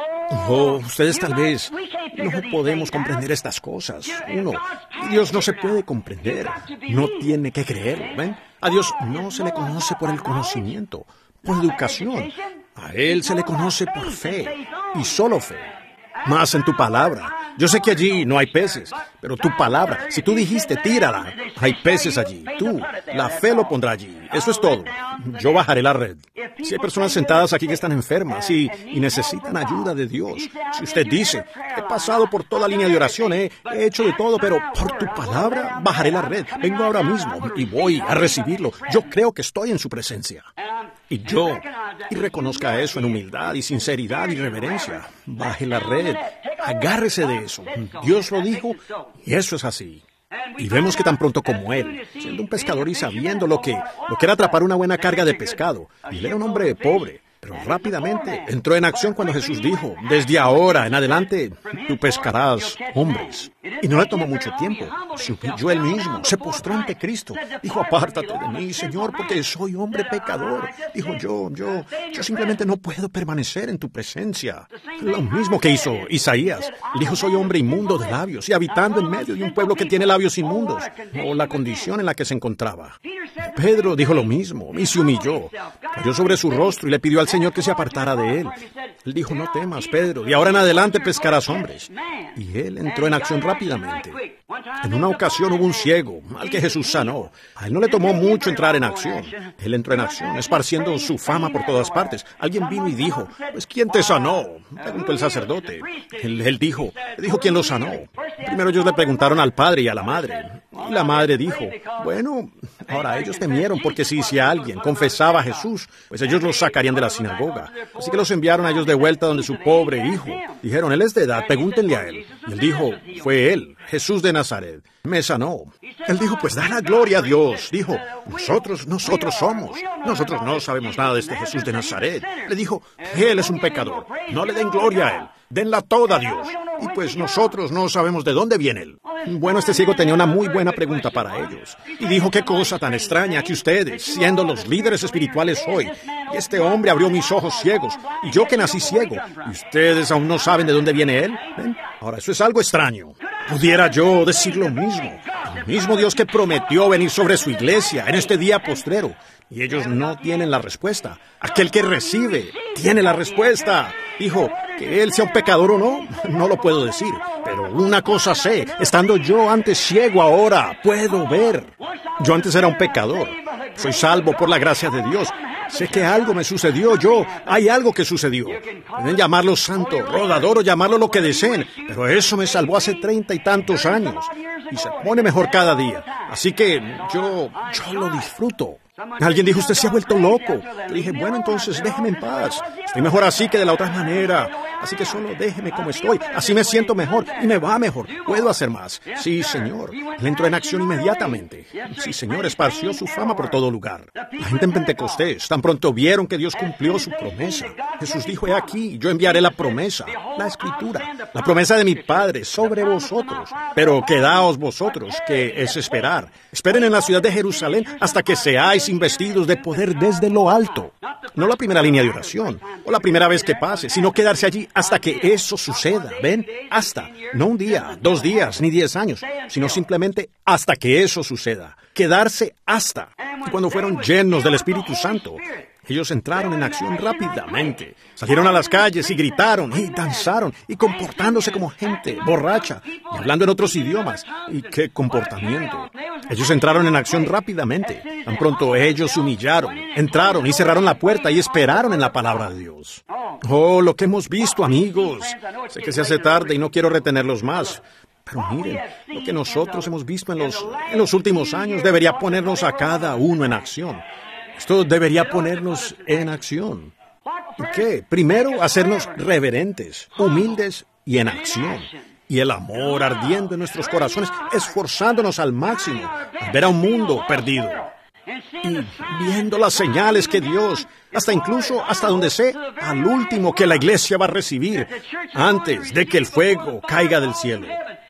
Oh, ustedes tal vez no podemos comprender estas cosas. Uno, Dios no se puede comprender. No tiene que creerlo, ¿ven? A Dios no se le conoce por el conocimiento, por educación. A Él se le conoce por fe, y solo fe. Más en tu palabra. Yo sé que allí no hay peces, pero tu palabra, si tú dijiste, tírala, hay peces allí. Tú, la fe lo pondrá allí. Eso es todo. Yo bajaré la red. Si hay personas sentadas aquí que están enfermas y, y necesitan ayuda de Dios, si usted dice, he pasado por toda línea de oración, he, he hecho de todo, pero por tu palabra bajaré la red. Vengo ahora mismo y voy a recibirlo. Yo creo que estoy en su presencia. Y yo, y reconozca eso en humildad y sinceridad y reverencia. Baje la red. Agárrese de eso. Dios lo dijo y eso es así. Y vemos que tan pronto como él, siendo un pescador y sabiendo lo que, lo que era atrapar una buena carga de pescado, y él era un hombre pobre, pero rápidamente entró en acción cuando Jesús dijo, desde ahora en adelante tú pescarás hombres. Y no le tomó mucho tiempo. Se humilló él mismo, se postró ante Cristo. Dijo, apártate de mí, Señor, porque soy hombre pecador. Dijo, yo, yo, yo simplemente no puedo permanecer en tu presencia. Lo mismo que hizo Isaías. Dijo, soy hombre inmundo de labios y habitando en medio de un pueblo que tiene labios inmundos. O la condición en la que se encontraba. Pedro dijo lo mismo y se humilló. Cayó sobre su rostro y le pidió al Señor que se apartara de él. Él dijo, no temas, Pedro, y ahora en adelante pescarás hombres. Y él entró en acción rápidamente. En una ocasión hubo un ciego, al que Jesús sanó. A él no le tomó mucho entrar en acción. Él entró en acción, esparciendo su fama por todas partes. Alguien vino y dijo, pues, ¿quién te sanó? Preguntó el sacerdote. Él, él dijo, dijo, ¿quién lo sanó? Primero ellos le preguntaron al padre y a la madre. Y la madre dijo, bueno, ahora ellos temieron porque si, si alguien confesaba a Jesús, pues ellos los sacarían de la sinagoga. Así que los enviaron a ellos de vuelta donde su pobre hijo. Dijeron, él es de edad, pregúntenle a él. Y él dijo, fue él, Jesús de Nazaret, me sanó. Él dijo, pues da la gloria a Dios. Dijo, nosotros, nosotros somos. Nosotros no sabemos nada de este Jesús de Nazaret. Le dijo, él es un pecador. No le den gloria a él. denla toda a Dios. Y pues nosotros no sabemos de dónde viene Él. Bueno, este ciego tenía una muy buena pregunta para ellos. Y dijo, qué cosa tan extraña que ustedes, siendo los líderes espirituales hoy, y este hombre abrió mis ojos ciegos, y yo que nací ciego, y ustedes aún no saben de dónde viene Él. ¿Ven? Ahora, eso es algo extraño. Pudiera yo decir lo mismo. El mismo Dios que prometió venir sobre su iglesia en este día postrero. Y ellos no tienen la respuesta. Aquel que recibe tiene la respuesta. Dijo, que él sea un pecador o no, no lo puedo decir. Pero una cosa sé, estando yo antes ciego ahora, puedo ver. Yo antes era un pecador. Soy salvo por la gracia de Dios. Sé que algo me sucedió, yo, hay algo que sucedió. Pueden llamarlo santo, rodador o llamarlo lo que deseen, pero eso me salvó hace treinta y tantos años. Y se pone mejor cada día. Así que yo, yo lo disfruto. Alguien dijo, usted se ha vuelto loco. Le dije, bueno, entonces déjeme en paz. Estoy mejor así que de la otra manera. Así que solo déjeme como estoy. Así me siento mejor y me va mejor. Puedo hacer más. Sí, Señor. Él entró en acción inmediatamente. Sí, Señor, esparció su fama por todo lugar. La gente en Pentecostés tan pronto vieron que Dios cumplió su promesa. Jesús dijo, he aquí, yo enviaré la promesa, la Escritura, la promesa de mi Padre sobre vosotros. Pero quedaos vosotros, que es esperar. Esperen en la ciudad de Jerusalén hasta que seáis investidos de poder desde lo alto. No la primera línea de oración, o la primera vez que pase, sino quedarse allí hasta que eso suceda. ¿Ven? Hasta. No un día, dos días, ni diez años, sino simplemente hasta que eso suceda. Quedarse hasta. Y cuando fueron llenos del Espíritu Santo, ellos entraron en acción rápidamente. Salieron a las calles y gritaron y danzaron y comportándose como gente borracha y hablando en otros idiomas. ¿Y qué comportamiento? Ellos entraron en acción rápidamente. Tan pronto ellos se humillaron, entraron y cerraron la puerta y esperaron en la palabra de Dios. Oh, lo que hemos visto, amigos. Sé que se hace tarde y no quiero retenerlos más. Pero miren, lo que nosotros hemos visto en los, en los últimos años debería ponernos a cada uno en acción. Esto debería ponernos en acción. ¿Qué? Primero, hacernos reverentes, humildes y en acción. Y el amor ardiendo en nuestros corazones, esforzándonos al máximo, al ver a un mundo perdido. Y viendo las señales que Dios, hasta incluso hasta donde sé, al último que la iglesia va a recibir, antes de que el fuego caiga del cielo.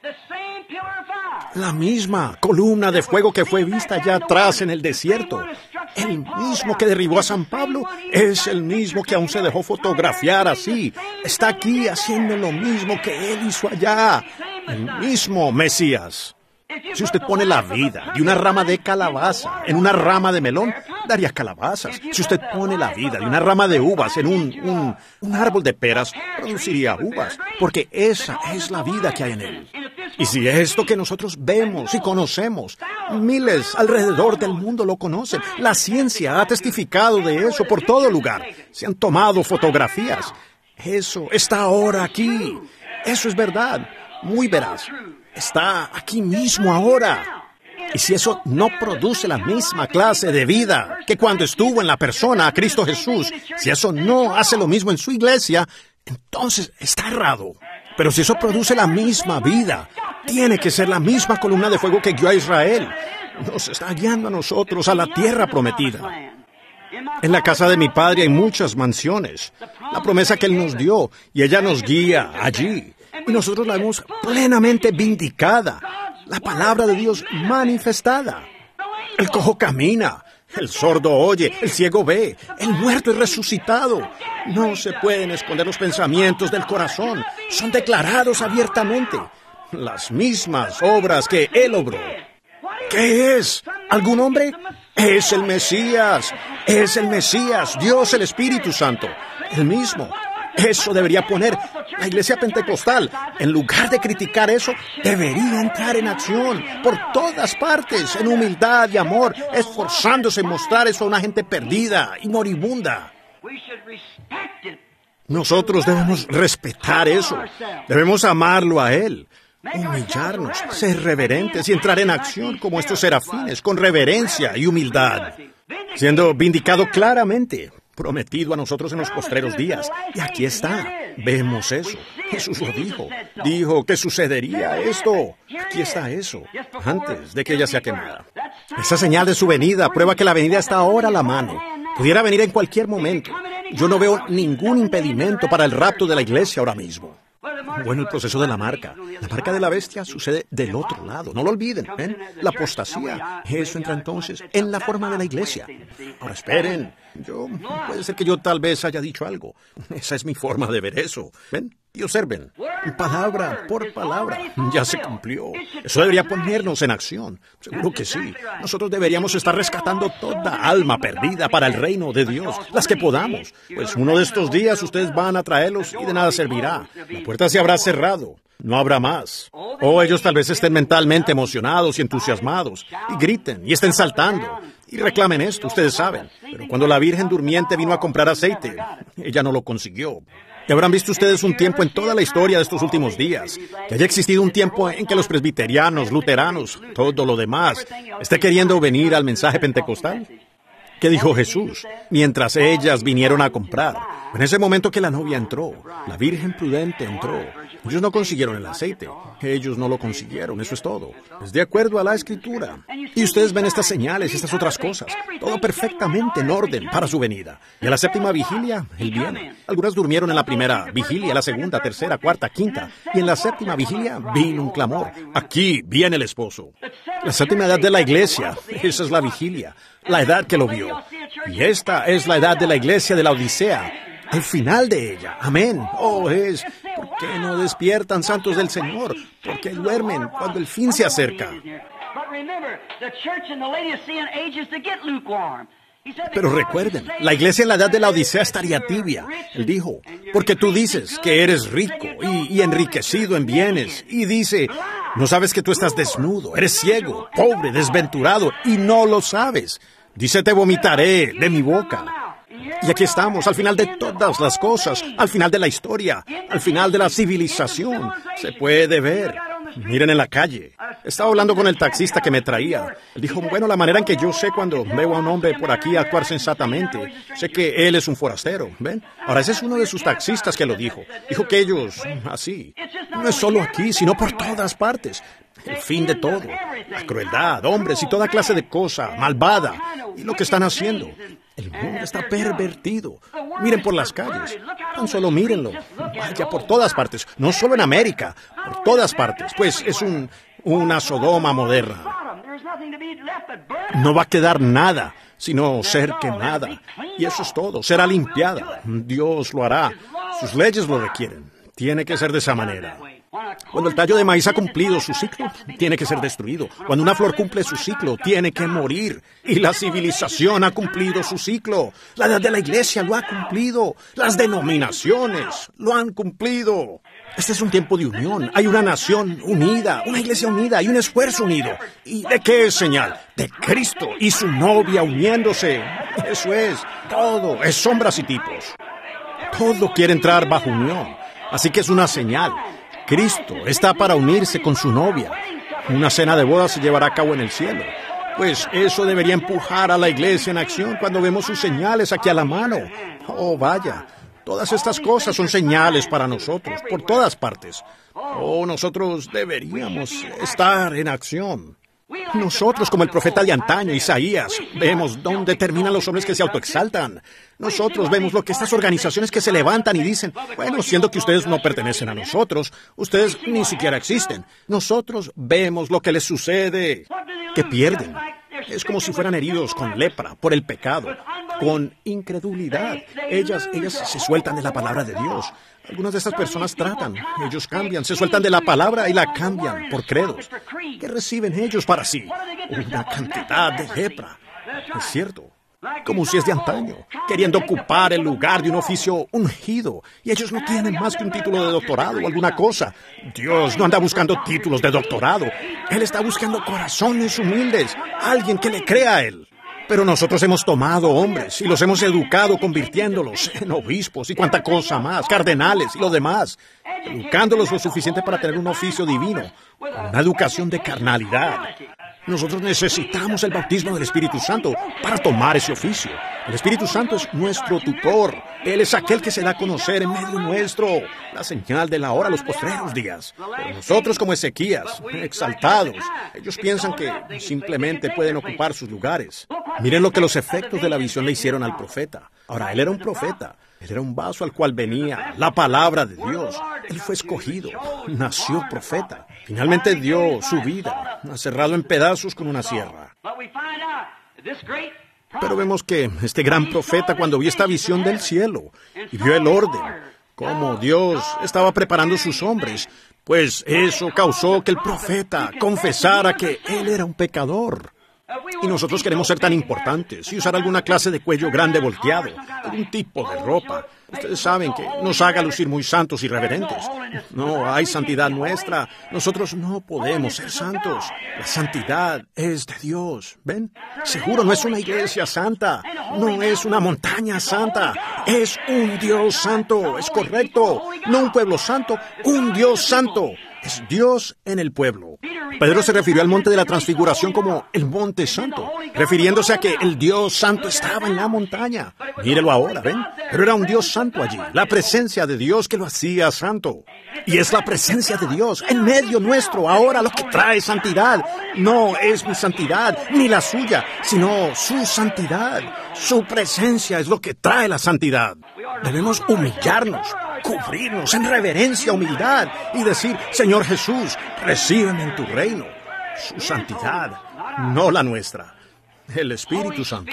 La misma columna de fuego que fue vista allá atrás en el desierto, el mismo que derribó a San Pablo, es el mismo que aún se dejó fotografiar así. Está aquí haciendo lo mismo que él hizo allá. El mismo Mesías. Si usted pone la vida de una rama de calabaza en una rama de melón, daría calabazas. Si usted pone la vida de una rama de uvas en un, un, un árbol de peras, produciría uvas, porque esa es la vida que hay en él. Y si esto que nosotros vemos y conocemos, miles alrededor del mundo lo conocen, la ciencia ha testificado de eso por todo lugar, se han tomado fotografías, eso está ahora aquí, eso es verdad, muy veraz. Está aquí mismo ahora. Y si eso no produce la misma clase de vida que cuando estuvo en la persona, Cristo Jesús, si eso no hace lo mismo en su iglesia, entonces está errado. Pero si eso produce la misma vida, tiene que ser la misma columna de fuego que guió a Israel. Nos está guiando a nosotros a la tierra prometida. En la casa de mi Padre hay muchas mansiones. La promesa que Él nos dio, y ella nos guía allí. Y nosotros la vemos plenamente vindicada. La palabra de Dios manifestada. El cojo camina, el sordo oye, el ciego ve, el muerto es resucitado. No se pueden esconder los pensamientos del corazón. Son declarados abiertamente. Las mismas obras que Él obró. ¿Qué es? ¿Algún hombre? Es el Mesías. Es el Mesías, Dios el Espíritu Santo. El mismo. Eso debería poner la iglesia pentecostal, en lugar de criticar eso, debería entrar en acción por todas partes, en humildad y amor, esforzándose en mostrar eso a una gente perdida y moribunda. Nosotros debemos respetar eso, debemos amarlo a Él, humillarnos, ser reverentes y entrar en acción como estos serafines, con reverencia y humildad, siendo vindicado claramente. Prometido a nosotros en los postreros días. Y aquí está. Vemos eso. Jesús lo dijo. Dijo que sucedería esto. Aquí está eso. Antes de que ella sea quemada. Esa señal de su venida prueba que la venida está ahora a la mano. Pudiera venir en cualquier momento. Yo no veo ningún impedimento para el rapto de la iglesia ahora mismo. Bueno, el proceso de la marca. La marca de la bestia sucede del otro lado. No lo olviden, ¿ven? La apostasía. Eso entra entonces en la forma de la iglesia. Ahora esperen. Yo, puede ser que yo tal vez haya dicho algo. Esa es mi forma de ver eso. ¿Ven? Y observen. Palabra por palabra. Ya se cumplió. Eso debería ponernos en acción. Seguro que sí. Nosotros deberíamos estar rescatando toda alma perdida para el reino de Dios. Las que podamos. Pues uno de estos días ustedes van a traerlos y de nada servirá. La puerta se habrá cerrado. No habrá más. O ellos tal vez estén mentalmente emocionados y entusiasmados. Y griten y estén saltando. Y reclamen esto, ustedes saben. Pero cuando la Virgen Durmiente vino a comprar aceite, ella no lo consiguió. Y habrán visto ustedes un tiempo en toda la historia de estos últimos días, que haya existido un tiempo en que los presbiterianos, luteranos, todo lo demás, esté queriendo venir al mensaje pentecostal. ¿Qué dijo Jesús? Mientras ellas vinieron a comprar. En ese momento que la novia entró, la Virgen prudente entró. Ellos no consiguieron el aceite. Ellos no lo consiguieron, eso es todo. Es de acuerdo a la Escritura. Y ustedes ven estas señales, estas otras cosas. Todo perfectamente en orden para su venida. Y a la séptima vigilia, Él viene. Algunas durmieron en la primera vigilia, la segunda, tercera, cuarta, quinta. Y en la séptima vigilia vino un clamor. Aquí viene el esposo. La séptima edad de la iglesia, esa es la vigilia. La edad que lo vio. Y esta es la edad de la iglesia de la Odisea. Al final de ella. Amén. Oh, es. ¿Por qué no despiertan, santos del Señor? ¿Por qué duermen cuando el fin se acerca? Pero recuerden, la iglesia en la edad de la Odisea estaría tibia. Él dijo, porque tú dices que eres rico y, y enriquecido en bienes. Y dice, no sabes que tú estás desnudo, eres ciego, pobre, desventurado y no lo sabes. Dice, te vomitaré de mi boca. Y aquí estamos, al final de todas las cosas, al final de la historia, al final de la civilización. Se puede ver. Miren en la calle. Estaba hablando con el taxista que me traía. Él dijo, bueno, la manera en que yo sé cuando veo a un hombre por aquí actuar sensatamente, sé que él es un forastero, ¿ven? Ahora, ese es uno de sus taxistas que lo dijo. Dijo que ellos, así, no es solo aquí, sino por todas partes. El fin de todo. La crueldad, hombres y toda clase de cosa malvada. Y lo que están haciendo. El mundo está pervertido. Miren por las calles. Tan solo mírenlo. Vaya por todas partes. No solo en América. Por todas partes. Pues es un, una Sodoma moderna. No va a quedar nada, sino ser quemada. Y eso es todo. Será limpiada. Dios lo hará. Sus leyes lo requieren. Tiene que ser de esa manera. Cuando el tallo de maíz ha cumplido su ciclo, tiene que ser destruido. Cuando una flor cumple su ciclo, tiene que morir. Y la civilización ha cumplido su ciclo. La edad de la iglesia lo ha cumplido. Las denominaciones lo han cumplido. Este es un tiempo de unión. Hay una nación unida, una iglesia unida y un esfuerzo unido. ¿Y de qué es señal? De Cristo y su novia uniéndose. Eso es. Todo es sombras y tipos. Todo quiere entrar bajo unión. Así que es una señal. Cristo está para unirse con su novia. Una cena de boda se llevará a cabo en el cielo. Pues eso debería empujar a la iglesia en acción cuando vemos sus señales aquí a la mano. Oh, vaya. Todas estas cosas son señales para nosotros, por todas partes. Oh, nosotros deberíamos estar en acción. Nosotros, como el profeta de antaño, Isaías, vemos dónde terminan los hombres que se autoexaltan. Nosotros vemos lo que estas organizaciones que se levantan y dicen, bueno, siendo que ustedes no pertenecen a nosotros, ustedes ni siquiera existen. Nosotros vemos lo que les sucede, que pierden. Es como si fueran heridos con lepra, por el pecado, con incredulidad. Ellas, ellas se sueltan de la palabra de Dios. Algunas de estas personas tratan, ellos cambian, se sueltan de la palabra y la cambian por credos. ¿Qué reciben ellos para sí? Una cantidad de lepra. Es cierto. Como si es de antaño, queriendo ocupar el lugar de un oficio ungido. Y ellos no tienen más que un título de doctorado o alguna cosa. Dios no anda buscando títulos de doctorado. Él está buscando corazones humildes, alguien que le crea a Él. Pero nosotros hemos tomado hombres y los hemos educado convirtiéndolos en obispos y cuanta cosa más, cardenales y lo demás, educándolos lo suficiente para tener un oficio divino, una educación de carnalidad. Nosotros necesitamos el bautismo del Espíritu Santo para tomar ese oficio. El Espíritu Santo es nuestro tutor. Él es aquel que se da a conocer en medio nuestro, la señal de la hora, los postreros días. Pero nosotros, como Ezequías, exaltados, ellos piensan que simplemente pueden ocupar sus lugares. Miren lo que los efectos de la visión le hicieron al profeta. Ahora, él era un profeta. Él era un vaso al cual venía la palabra de Dios. Él fue escogido, nació profeta. Finalmente dio su vida, cerrado en pedazos con una sierra. Pero vemos que este gran profeta, cuando vio esta visión del cielo y vio el orden, cómo Dios estaba preparando sus hombres, pues eso causó que el profeta confesara que él era un pecador. Y nosotros queremos ser tan importantes y usar alguna clase de cuello grande volteado, algún tipo de ropa. Ustedes saben que nos haga lucir muy santos y reverentes. No hay santidad nuestra. Nosotros no podemos ser santos. La santidad es de Dios. ¿Ven? Seguro no es una iglesia santa. No es una montaña santa. Es un Dios santo. Es correcto. No un pueblo santo, un Dios santo. Es Dios en el pueblo. Pedro se refirió al monte de la transfiguración como el monte santo, refiriéndose a que el Dios santo estaba en la montaña. Mírelo ahora, ¿ven? Pero era un Dios santo allí, la presencia de Dios que lo hacía santo. Y es la presencia de Dios en medio nuestro ahora lo que trae santidad. No es mi santidad, ni la suya, sino su santidad. Su presencia es lo que trae la santidad. Debemos humillarnos, cubrirnos en reverencia, humildad y decir, Señor Jesús, recíbeme en tu reino. Su santidad, no la nuestra. El Espíritu Santo.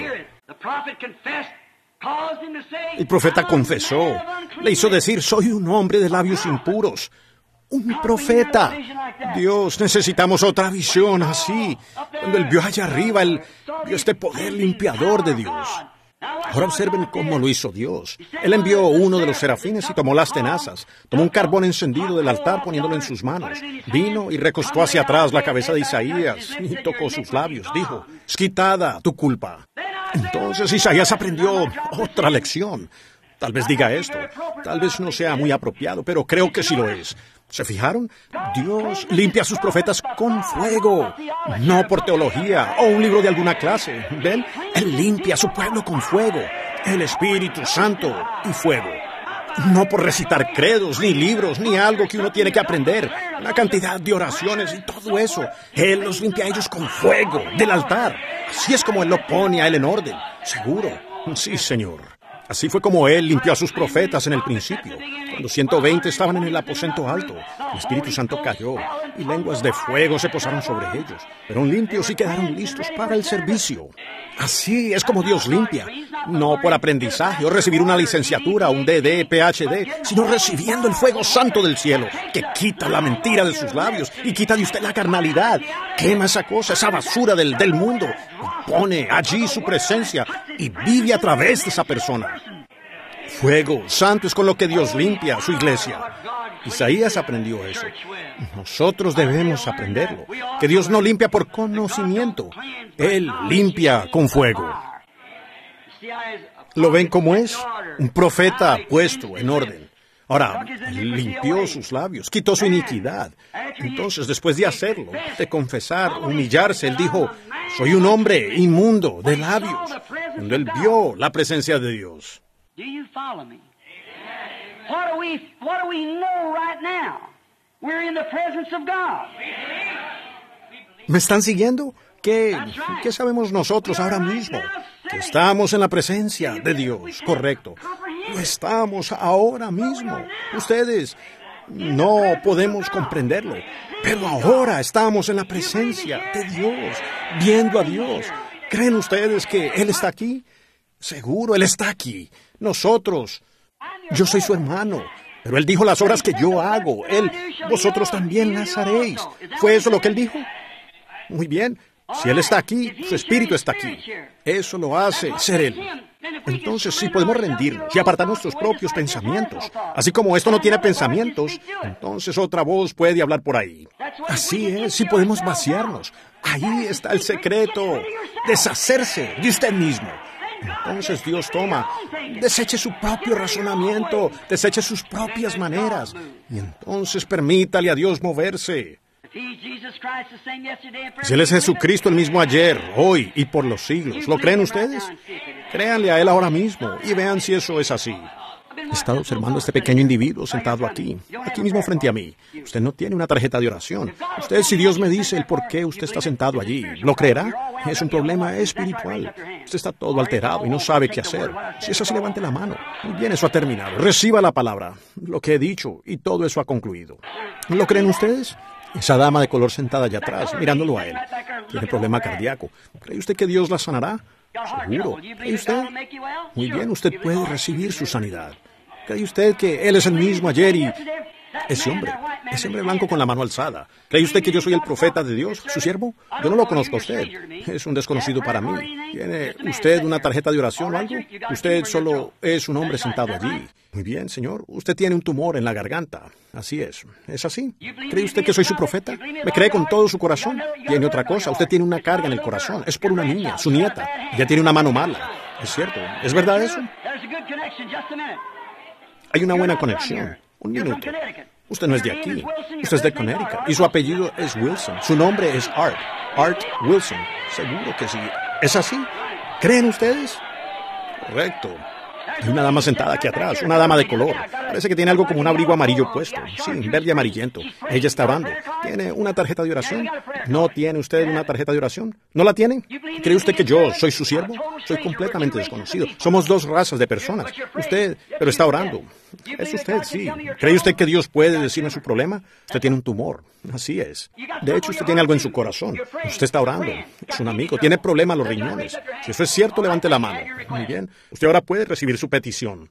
El profeta confesó, le hizo decir, soy un hombre de labios impuros. Un profeta. Dios, necesitamos otra visión así. Cuando él vio allá arriba, él vio este poder limpiador de Dios. Ahora observen cómo lo hizo Dios. Él envió uno de los serafines y tomó las tenazas. Tomó un carbón encendido del altar poniéndolo en sus manos. Vino y recostó hacia atrás la cabeza de Isaías y tocó sus labios. Dijo, es quitada tu culpa. Entonces Isaías aprendió otra lección. Tal vez diga esto. Tal vez no sea muy apropiado, pero creo que sí lo es. ¿Se fijaron? Dios limpia a sus profetas con fuego, no por teología o un libro de alguna clase. ¿Ven? Él limpia a su pueblo con fuego, el Espíritu Santo y fuego. No por recitar credos, ni libros, ni algo que uno tiene que aprender, una cantidad de oraciones y todo eso. Él los limpia a ellos con fuego del altar. Así es como Él lo pone a Él en orden. ¿Seguro? Sí, Señor. Así fue como Él limpió a sus profetas en el principio. Cuando ciento veinte estaban en el aposento alto, el Espíritu Santo cayó y lenguas de fuego se posaron sobre ellos. Fueron limpios y quedaron listos para el servicio. Así es como Dios limpia. No por aprendizaje o recibir una licenciatura, un D D, P H D, sino recibiendo el fuego santo del cielo, que quita la mentira de sus labios y quita de usted la carnalidad. Quema esa cosa, esa basura del, del mundo. Y pone allí su presencia y vive a través de esa persona. Fuego santo es con lo que Dios limpia a su iglesia. Isaías aprendió eso. Nosotros debemos aprenderlo. Que Dios no limpia por conocimiento. Él limpia con fuego. ¿Lo ven cómo es? Un profeta puesto en orden. Ahora, él limpió sus labios, quitó su iniquidad. Entonces, después de hacerlo, de confesar, humillarse, él dijo, soy un hombre inmundo de labios. Cuando él vio la presencia de Dios. Do you follow me? What do we, what do we know right now? We're in the presence of God. ¿Me están siguiendo? ¿Qué, ¿Qué sabemos nosotros ahora mismo? Que estamos en la presencia de Dios, correcto. Lo estamos ahora mismo. Ustedes no podemos comprenderlo, pero ahora estamos en la presencia de Dios, viendo a Dios. ¿Creen ustedes que Él está aquí? Seguro, Él está aquí. Nosotros, yo soy su hermano, pero Él dijo las obras que yo hago, Él, vosotros también las haréis. ¿Fue eso lo que Él dijo? Muy bien, si Él está aquí, su Espíritu está aquí. Eso lo hace ser Él. Entonces, si podemos rendirnos y apartar nuestros propios pensamientos, así como esto no tiene pensamientos, entonces otra voz puede hablar por ahí. Así es, si podemos vaciarnos. Ahí está el secreto, deshacerse de usted mismo. Entonces Dios toma, deseche su propio razonamiento, deseche sus propias maneras, y entonces permítale a Dios moverse. Si Él es Jesucristo el mismo ayer, hoy y por los siglos, ¿lo creen ustedes? Créanle a Él ahora mismo y vean si eso es así. He estado observando a este pequeño individuo sentado aquí, aquí mismo frente a mí. Usted no tiene una tarjeta de oración. Usted, si Dios me dice el por qué usted está sentado allí, ¿lo creerá? Es un problema espiritual. Usted está todo alterado y no sabe qué hacer. Si es así, levante la mano. Muy bien, eso ha terminado. Reciba la palabra, lo que he dicho, y todo eso ha concluido. ¿Lo creen ustedes? Esa dama de color sentada allá atrás, mirándolo a él, tiene problema cardíaco. ¿Cree usted que Dios la sanará? Seguro. ¿Cree usted? Muy bien, usted puede recibir su sanidad. ¿Cree usted que Él es el mismo ayer y... Ese hombre, ese hombre blanco con la mano alzada. ¿Cree usted que yo soy el profeta de Dios, su siervo? Yo no lo conozco a usted. Es un desconocido para mí. ¿Tiene usted una tarjeta de oración o algo? Usted solo es un hombre sentado allí. Muy bien, señor. Usted tiene un tumor en la garganta. Así es. ¿Es así? ¿Cree usted que soy su profeta? ¿Me cree con todo su corazón? Tiene otra cosa. Usted tiene una carga en el corazón. Es por una niña, su nieta. Ella tiene una mano mala. Es cierto. ¿Es verdad eso? Hay una buena conexión. Un minuto. Usted no es de aquí. Usted es de Connecticut. Y su apellido es Wilson. Su nombre es Art. Art Wilson. Seguro que sí. ¿Es así? ¿Creen ustedes? Correcto. Hay una dama sentada aquí atrás, una dama de color. Parece que tiene algo como un abrigo amarillo puesto. Sí, verde amarillento. Ella está orando. ¿Tiene una tarjeta de oración? ¿No tiene usted una tarjeta de oración? ¿No la tiene? ¿Cree usted que yo soy su siervo? Soy completamente desconocido. Somos dos razas de personas. Usted, pero está orando. Es usted, sí. ¿Cree usted que Dios puede decirme su problema? Usted tiene un tumor. Así es. De hecho, usted tiene algo en su corazón. Usted está orando. Es un amigo. Tiene problema a los riñones. Si eso es cierto, levante la mano. Muy bien. Usted ahora puede recibir su petición.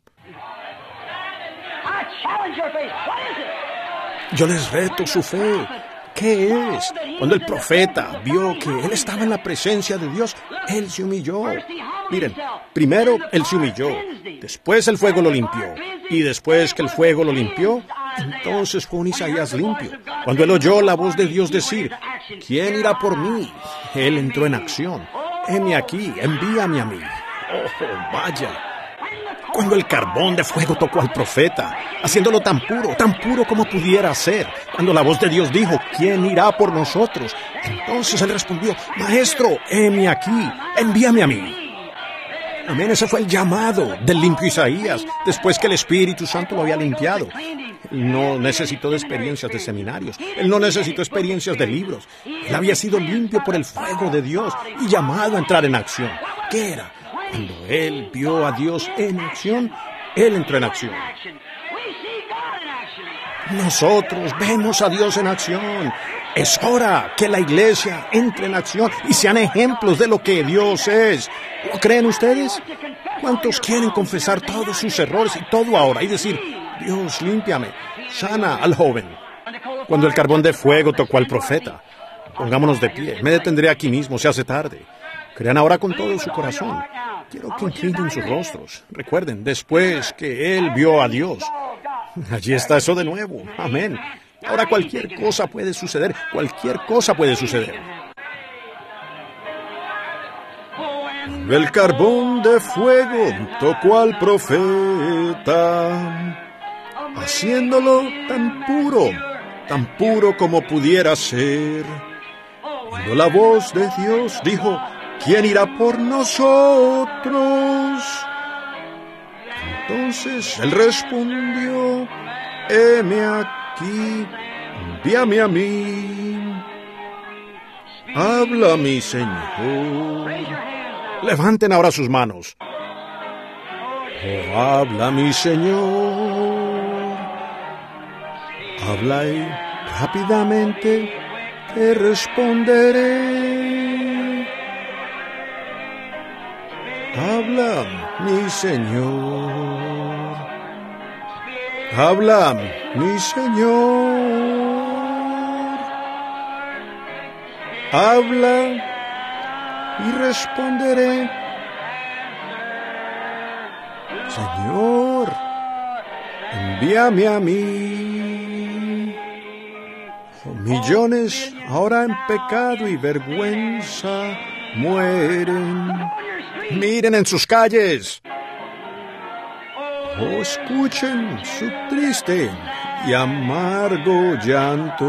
Yo les reto su fe. ¿Qué es? Cuando el profeta vio que él estaba en la presencia de Dios, él se humilló. Miren, primero él se humilló, después el fuego lo limpió, y después que el fuego lo limpió, entonces fue un Isaías limpio. Cuando él oyó la voz de Dios decir, ¿quién irá por mí? Él entró en acción. Heme aquí, envíame a mí. Oh, vaya. Cuando el carbón de fuego tocó al profeta, haciéndolo tan puro, tan puro como pudiera ser, cuando la voz de Dios dijo, ¿quién irá por nosotros? Entonces él respondió, Maestro, heme aquí, envíame a mí. Amén, ese fue el llamado del limpio Isaías, después que el Espíritu Santo lo había limpiado. Él no necesitó de experiencias de seminarios, él no necesitó experiencias de libros. Él había sido limpio por el fuego de Dios y llamado a entrar en acción. ¿Qué era? Cuando él vio a Dios en acción, él entró en acción. Nosotros vemos a Dios en acción. Es hora que la iglesia entre en acción y sean ejemplos de lo que Dios es. ¿Lo creen ustedes? ¿Cuántos quieren confesar todos sus errores y todo ahora y decir, Dios, límpiame, sana al joven? Cuando el carbón de fuego tocó al profeta, pongámonos de pie, me detendré aquí mismo, se hace tarde. Crean ahora con todo su corazón. Quiero que inclinen sus rostros. Recuerden, después que él vio a Dios, allí está eso de nuevo. Amén. Ahora cualquier cosa puede suceder. Cualquier cosa puede suceder. El carbón de fuego tocó al profeta, haciéndolo tan puro, tan puro como pudiera ser. Cuando la voz de Dios dijo, ¿quién irá por nosotros? Entonces él respondió, heme aquí, envíame a mí. Habla, mi Señor. Levanten ahora sus manos. Oh, habla, mi Señor. Habla y rápidamente te responderé. Habla, mi Señor. Habla, mi Señor. Habla y responderé. Señor, envíame a mí. Oh, millones ahora en pecado y vergüenza mueren. Miren en sus calles. Oh, escuchen su triste y amargo llanto.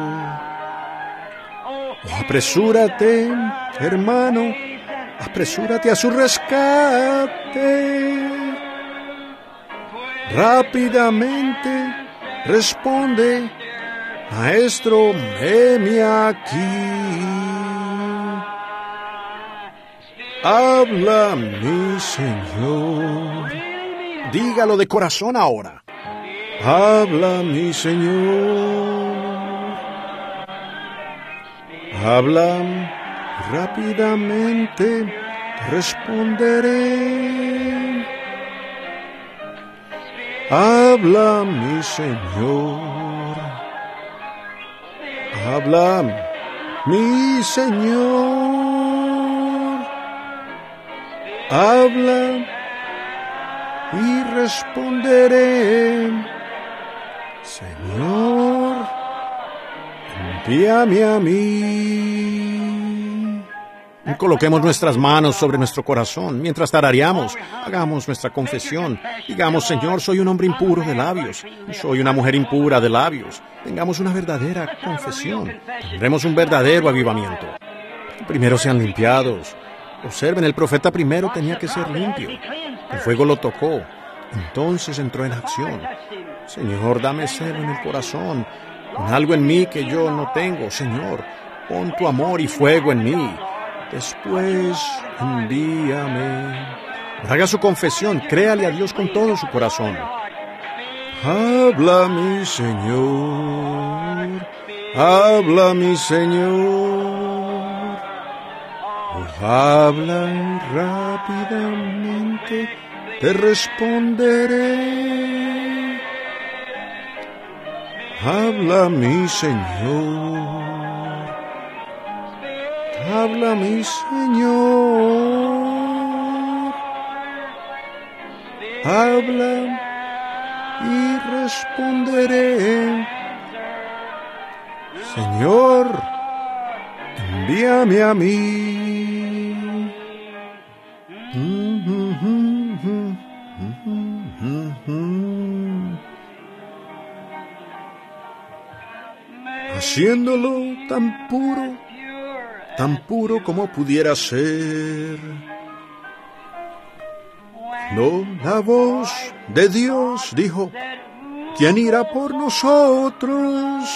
Oh, apresúrate, hermano, apresúrate a su rescate. rápidamente responde, Maestro, heme aquí. Habla, mi Señor. Dígalo de corazón ahora. Habla, mi Señor. Habla, rápidamente responderé. Habla, mi Señor. Habla, mi Señor. Habla y responderé. Señor, envíame a mí. Coloquemos nuestras manos sobre nuestro corazón mientras tarareamos. Hagamos nuestra confesión. Digamos, Señor, soy un hombre impuro de labios. Soy una mujer impura de labios. Tengamos una verdadera confesión. Tendremos un verdadero avivamiento. Primero sean limpiados. Observen, el profeta primero tenía que ser limpio. El fuego lo tocó. Entonces entró en acción. Señor, dame celo en el corazón. Pon algo en mí que yo no tengo, Señor. Pon tu amor y fuego en mí. Después, envíame. Haga su confesión. Créale a Dios con todo su corazón. Habla, mi Señor. Habla, mi Señor. Habla rápidamente. Te responderé. Habla, mi Señor. Habla, mi Señor. Habla y responderé. Señor, envíame a mí. Haciéndolo tan puro, tan puro como pudiera ser. No, la voz de Dios dijo, ¿quién irá por nosotros?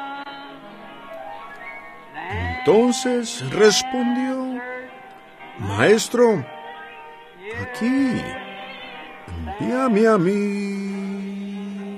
Entonces respondió, Maestro, aquí, envíame a mí.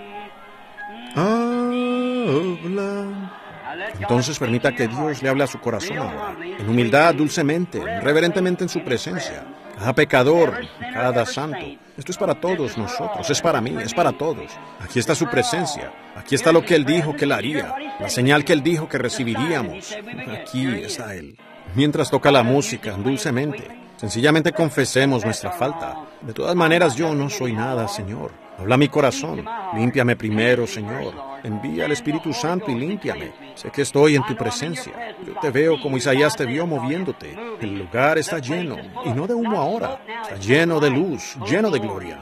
Habla. Entonces permita que Dios le hable a su corazón ahora, en humildad, dulcemente, reverentemente en su presencia. Cada pecador, cada santo. Esto es para todos nosotros, es para mí, es para todos. Aquí está su presencia. Aquí está lo que Él dijo que Él haría, la señal que Él dijo que recibiríamos. Aquí está Él. Mientras toca la música, dulcemente, sencillamente confesemos nuestra falta. De todas maneras, yo no soy nada, Señor. Habla mi corazón. Límpiame primero, Señor. Envía al Espíritu Santo y límpiame. Sé que estoy en tu presencia. Yo te veo como Isaías te vio moviéndote. El lugar está lleno, y no de humo ahora. Está lleno de luz, lleno de gloria.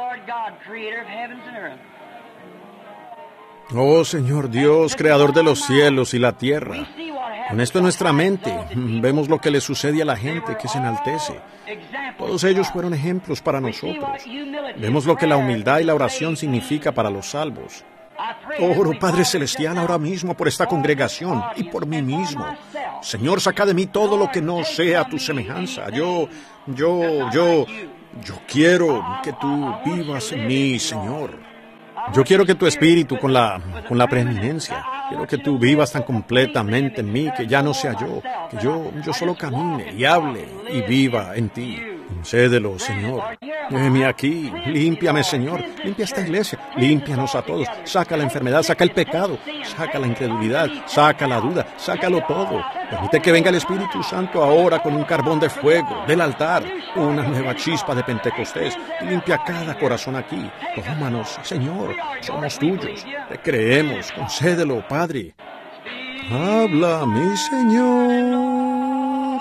Oh, Señor Dios, Creador de los cielos y la tierra. Con esto en nuestra mente, vemos lo que le sucede a la gente que se enaltece. Todos ellos fueron ejemplos para nosotros. Vemos lo que la humildad y la oración significa para los salvos. Oro, Padre Celestial, ahora mismo por esta congregación y por mí mismo. Señor, saca de mí todo lo que no sea tu semejanza. Yo, yo, yo, yo quiero que tú vivas en mí, Señor. Yo quiero que tu espíritu, con la, con la preeminencia, quiero que tú vivas tan completamente en mí que ya no sea yo, que yo, yo solo camine y hable y viva en ti. Concédelo, Señor. Heme aquí, límpiame, Señor. Limpia esta iglesia, límpianos a todos. Saca la enfermedad, saca el pecado, saca la incredulidad, saca la duda, sácalo todo. Permite que venga el Espíritu Santo ahora con un carbón de fuego del altar, una nueva chispa de Pentecostés. Limpia cada corazón aquí. Tómanos, Señor, somos tuyos. Te creemos, concédelo, Padre. Habla, mi Señor.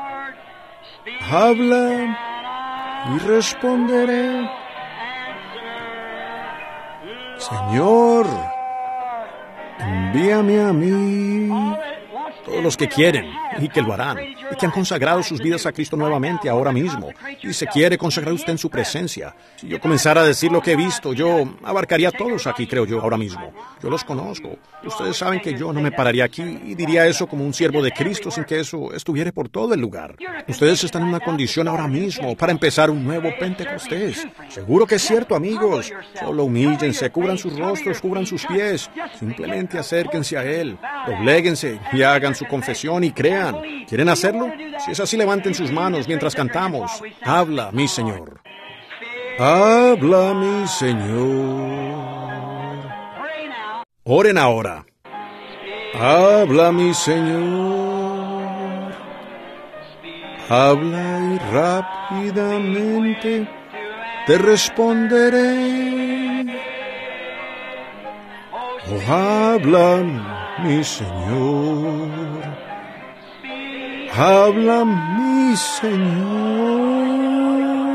Habla y responderé. Señor, envíame a mí. Todos los que quieren y que lo harán, y que han consagrado sus vidas a Cristo nuevamente ahora mismo, y se quiere consagrar usted en su presencia. Si yo comenzara a decir lo que he visto, yo abarcaría a todos aquí, creo yo, ahora mismo. Yo los conozco. Ustedes saben que yo no me pararía aquí y diría eso como un siervo de Cristo sin que eso estuviera por todo el lugar. Ustedes están en una condición ahora mismo para empezar un nuevo Pentecostés. Seguro que es cierto, amigos. Solo humíllense, cubran sus rostros, cubran sus pies. Simplemente acérquense a Él, dobléguense y hagan su confesión y crean. ¿Quieren hacerlo? Si es así, levanten sus manos mientras cantamos. Habla, mi Señor. Habla, mi Señor. Oren ahora. Habla, mi Señor. Habla y rápidamente te responderé. Oh, habla, mi Señor. Habla, mi Señor.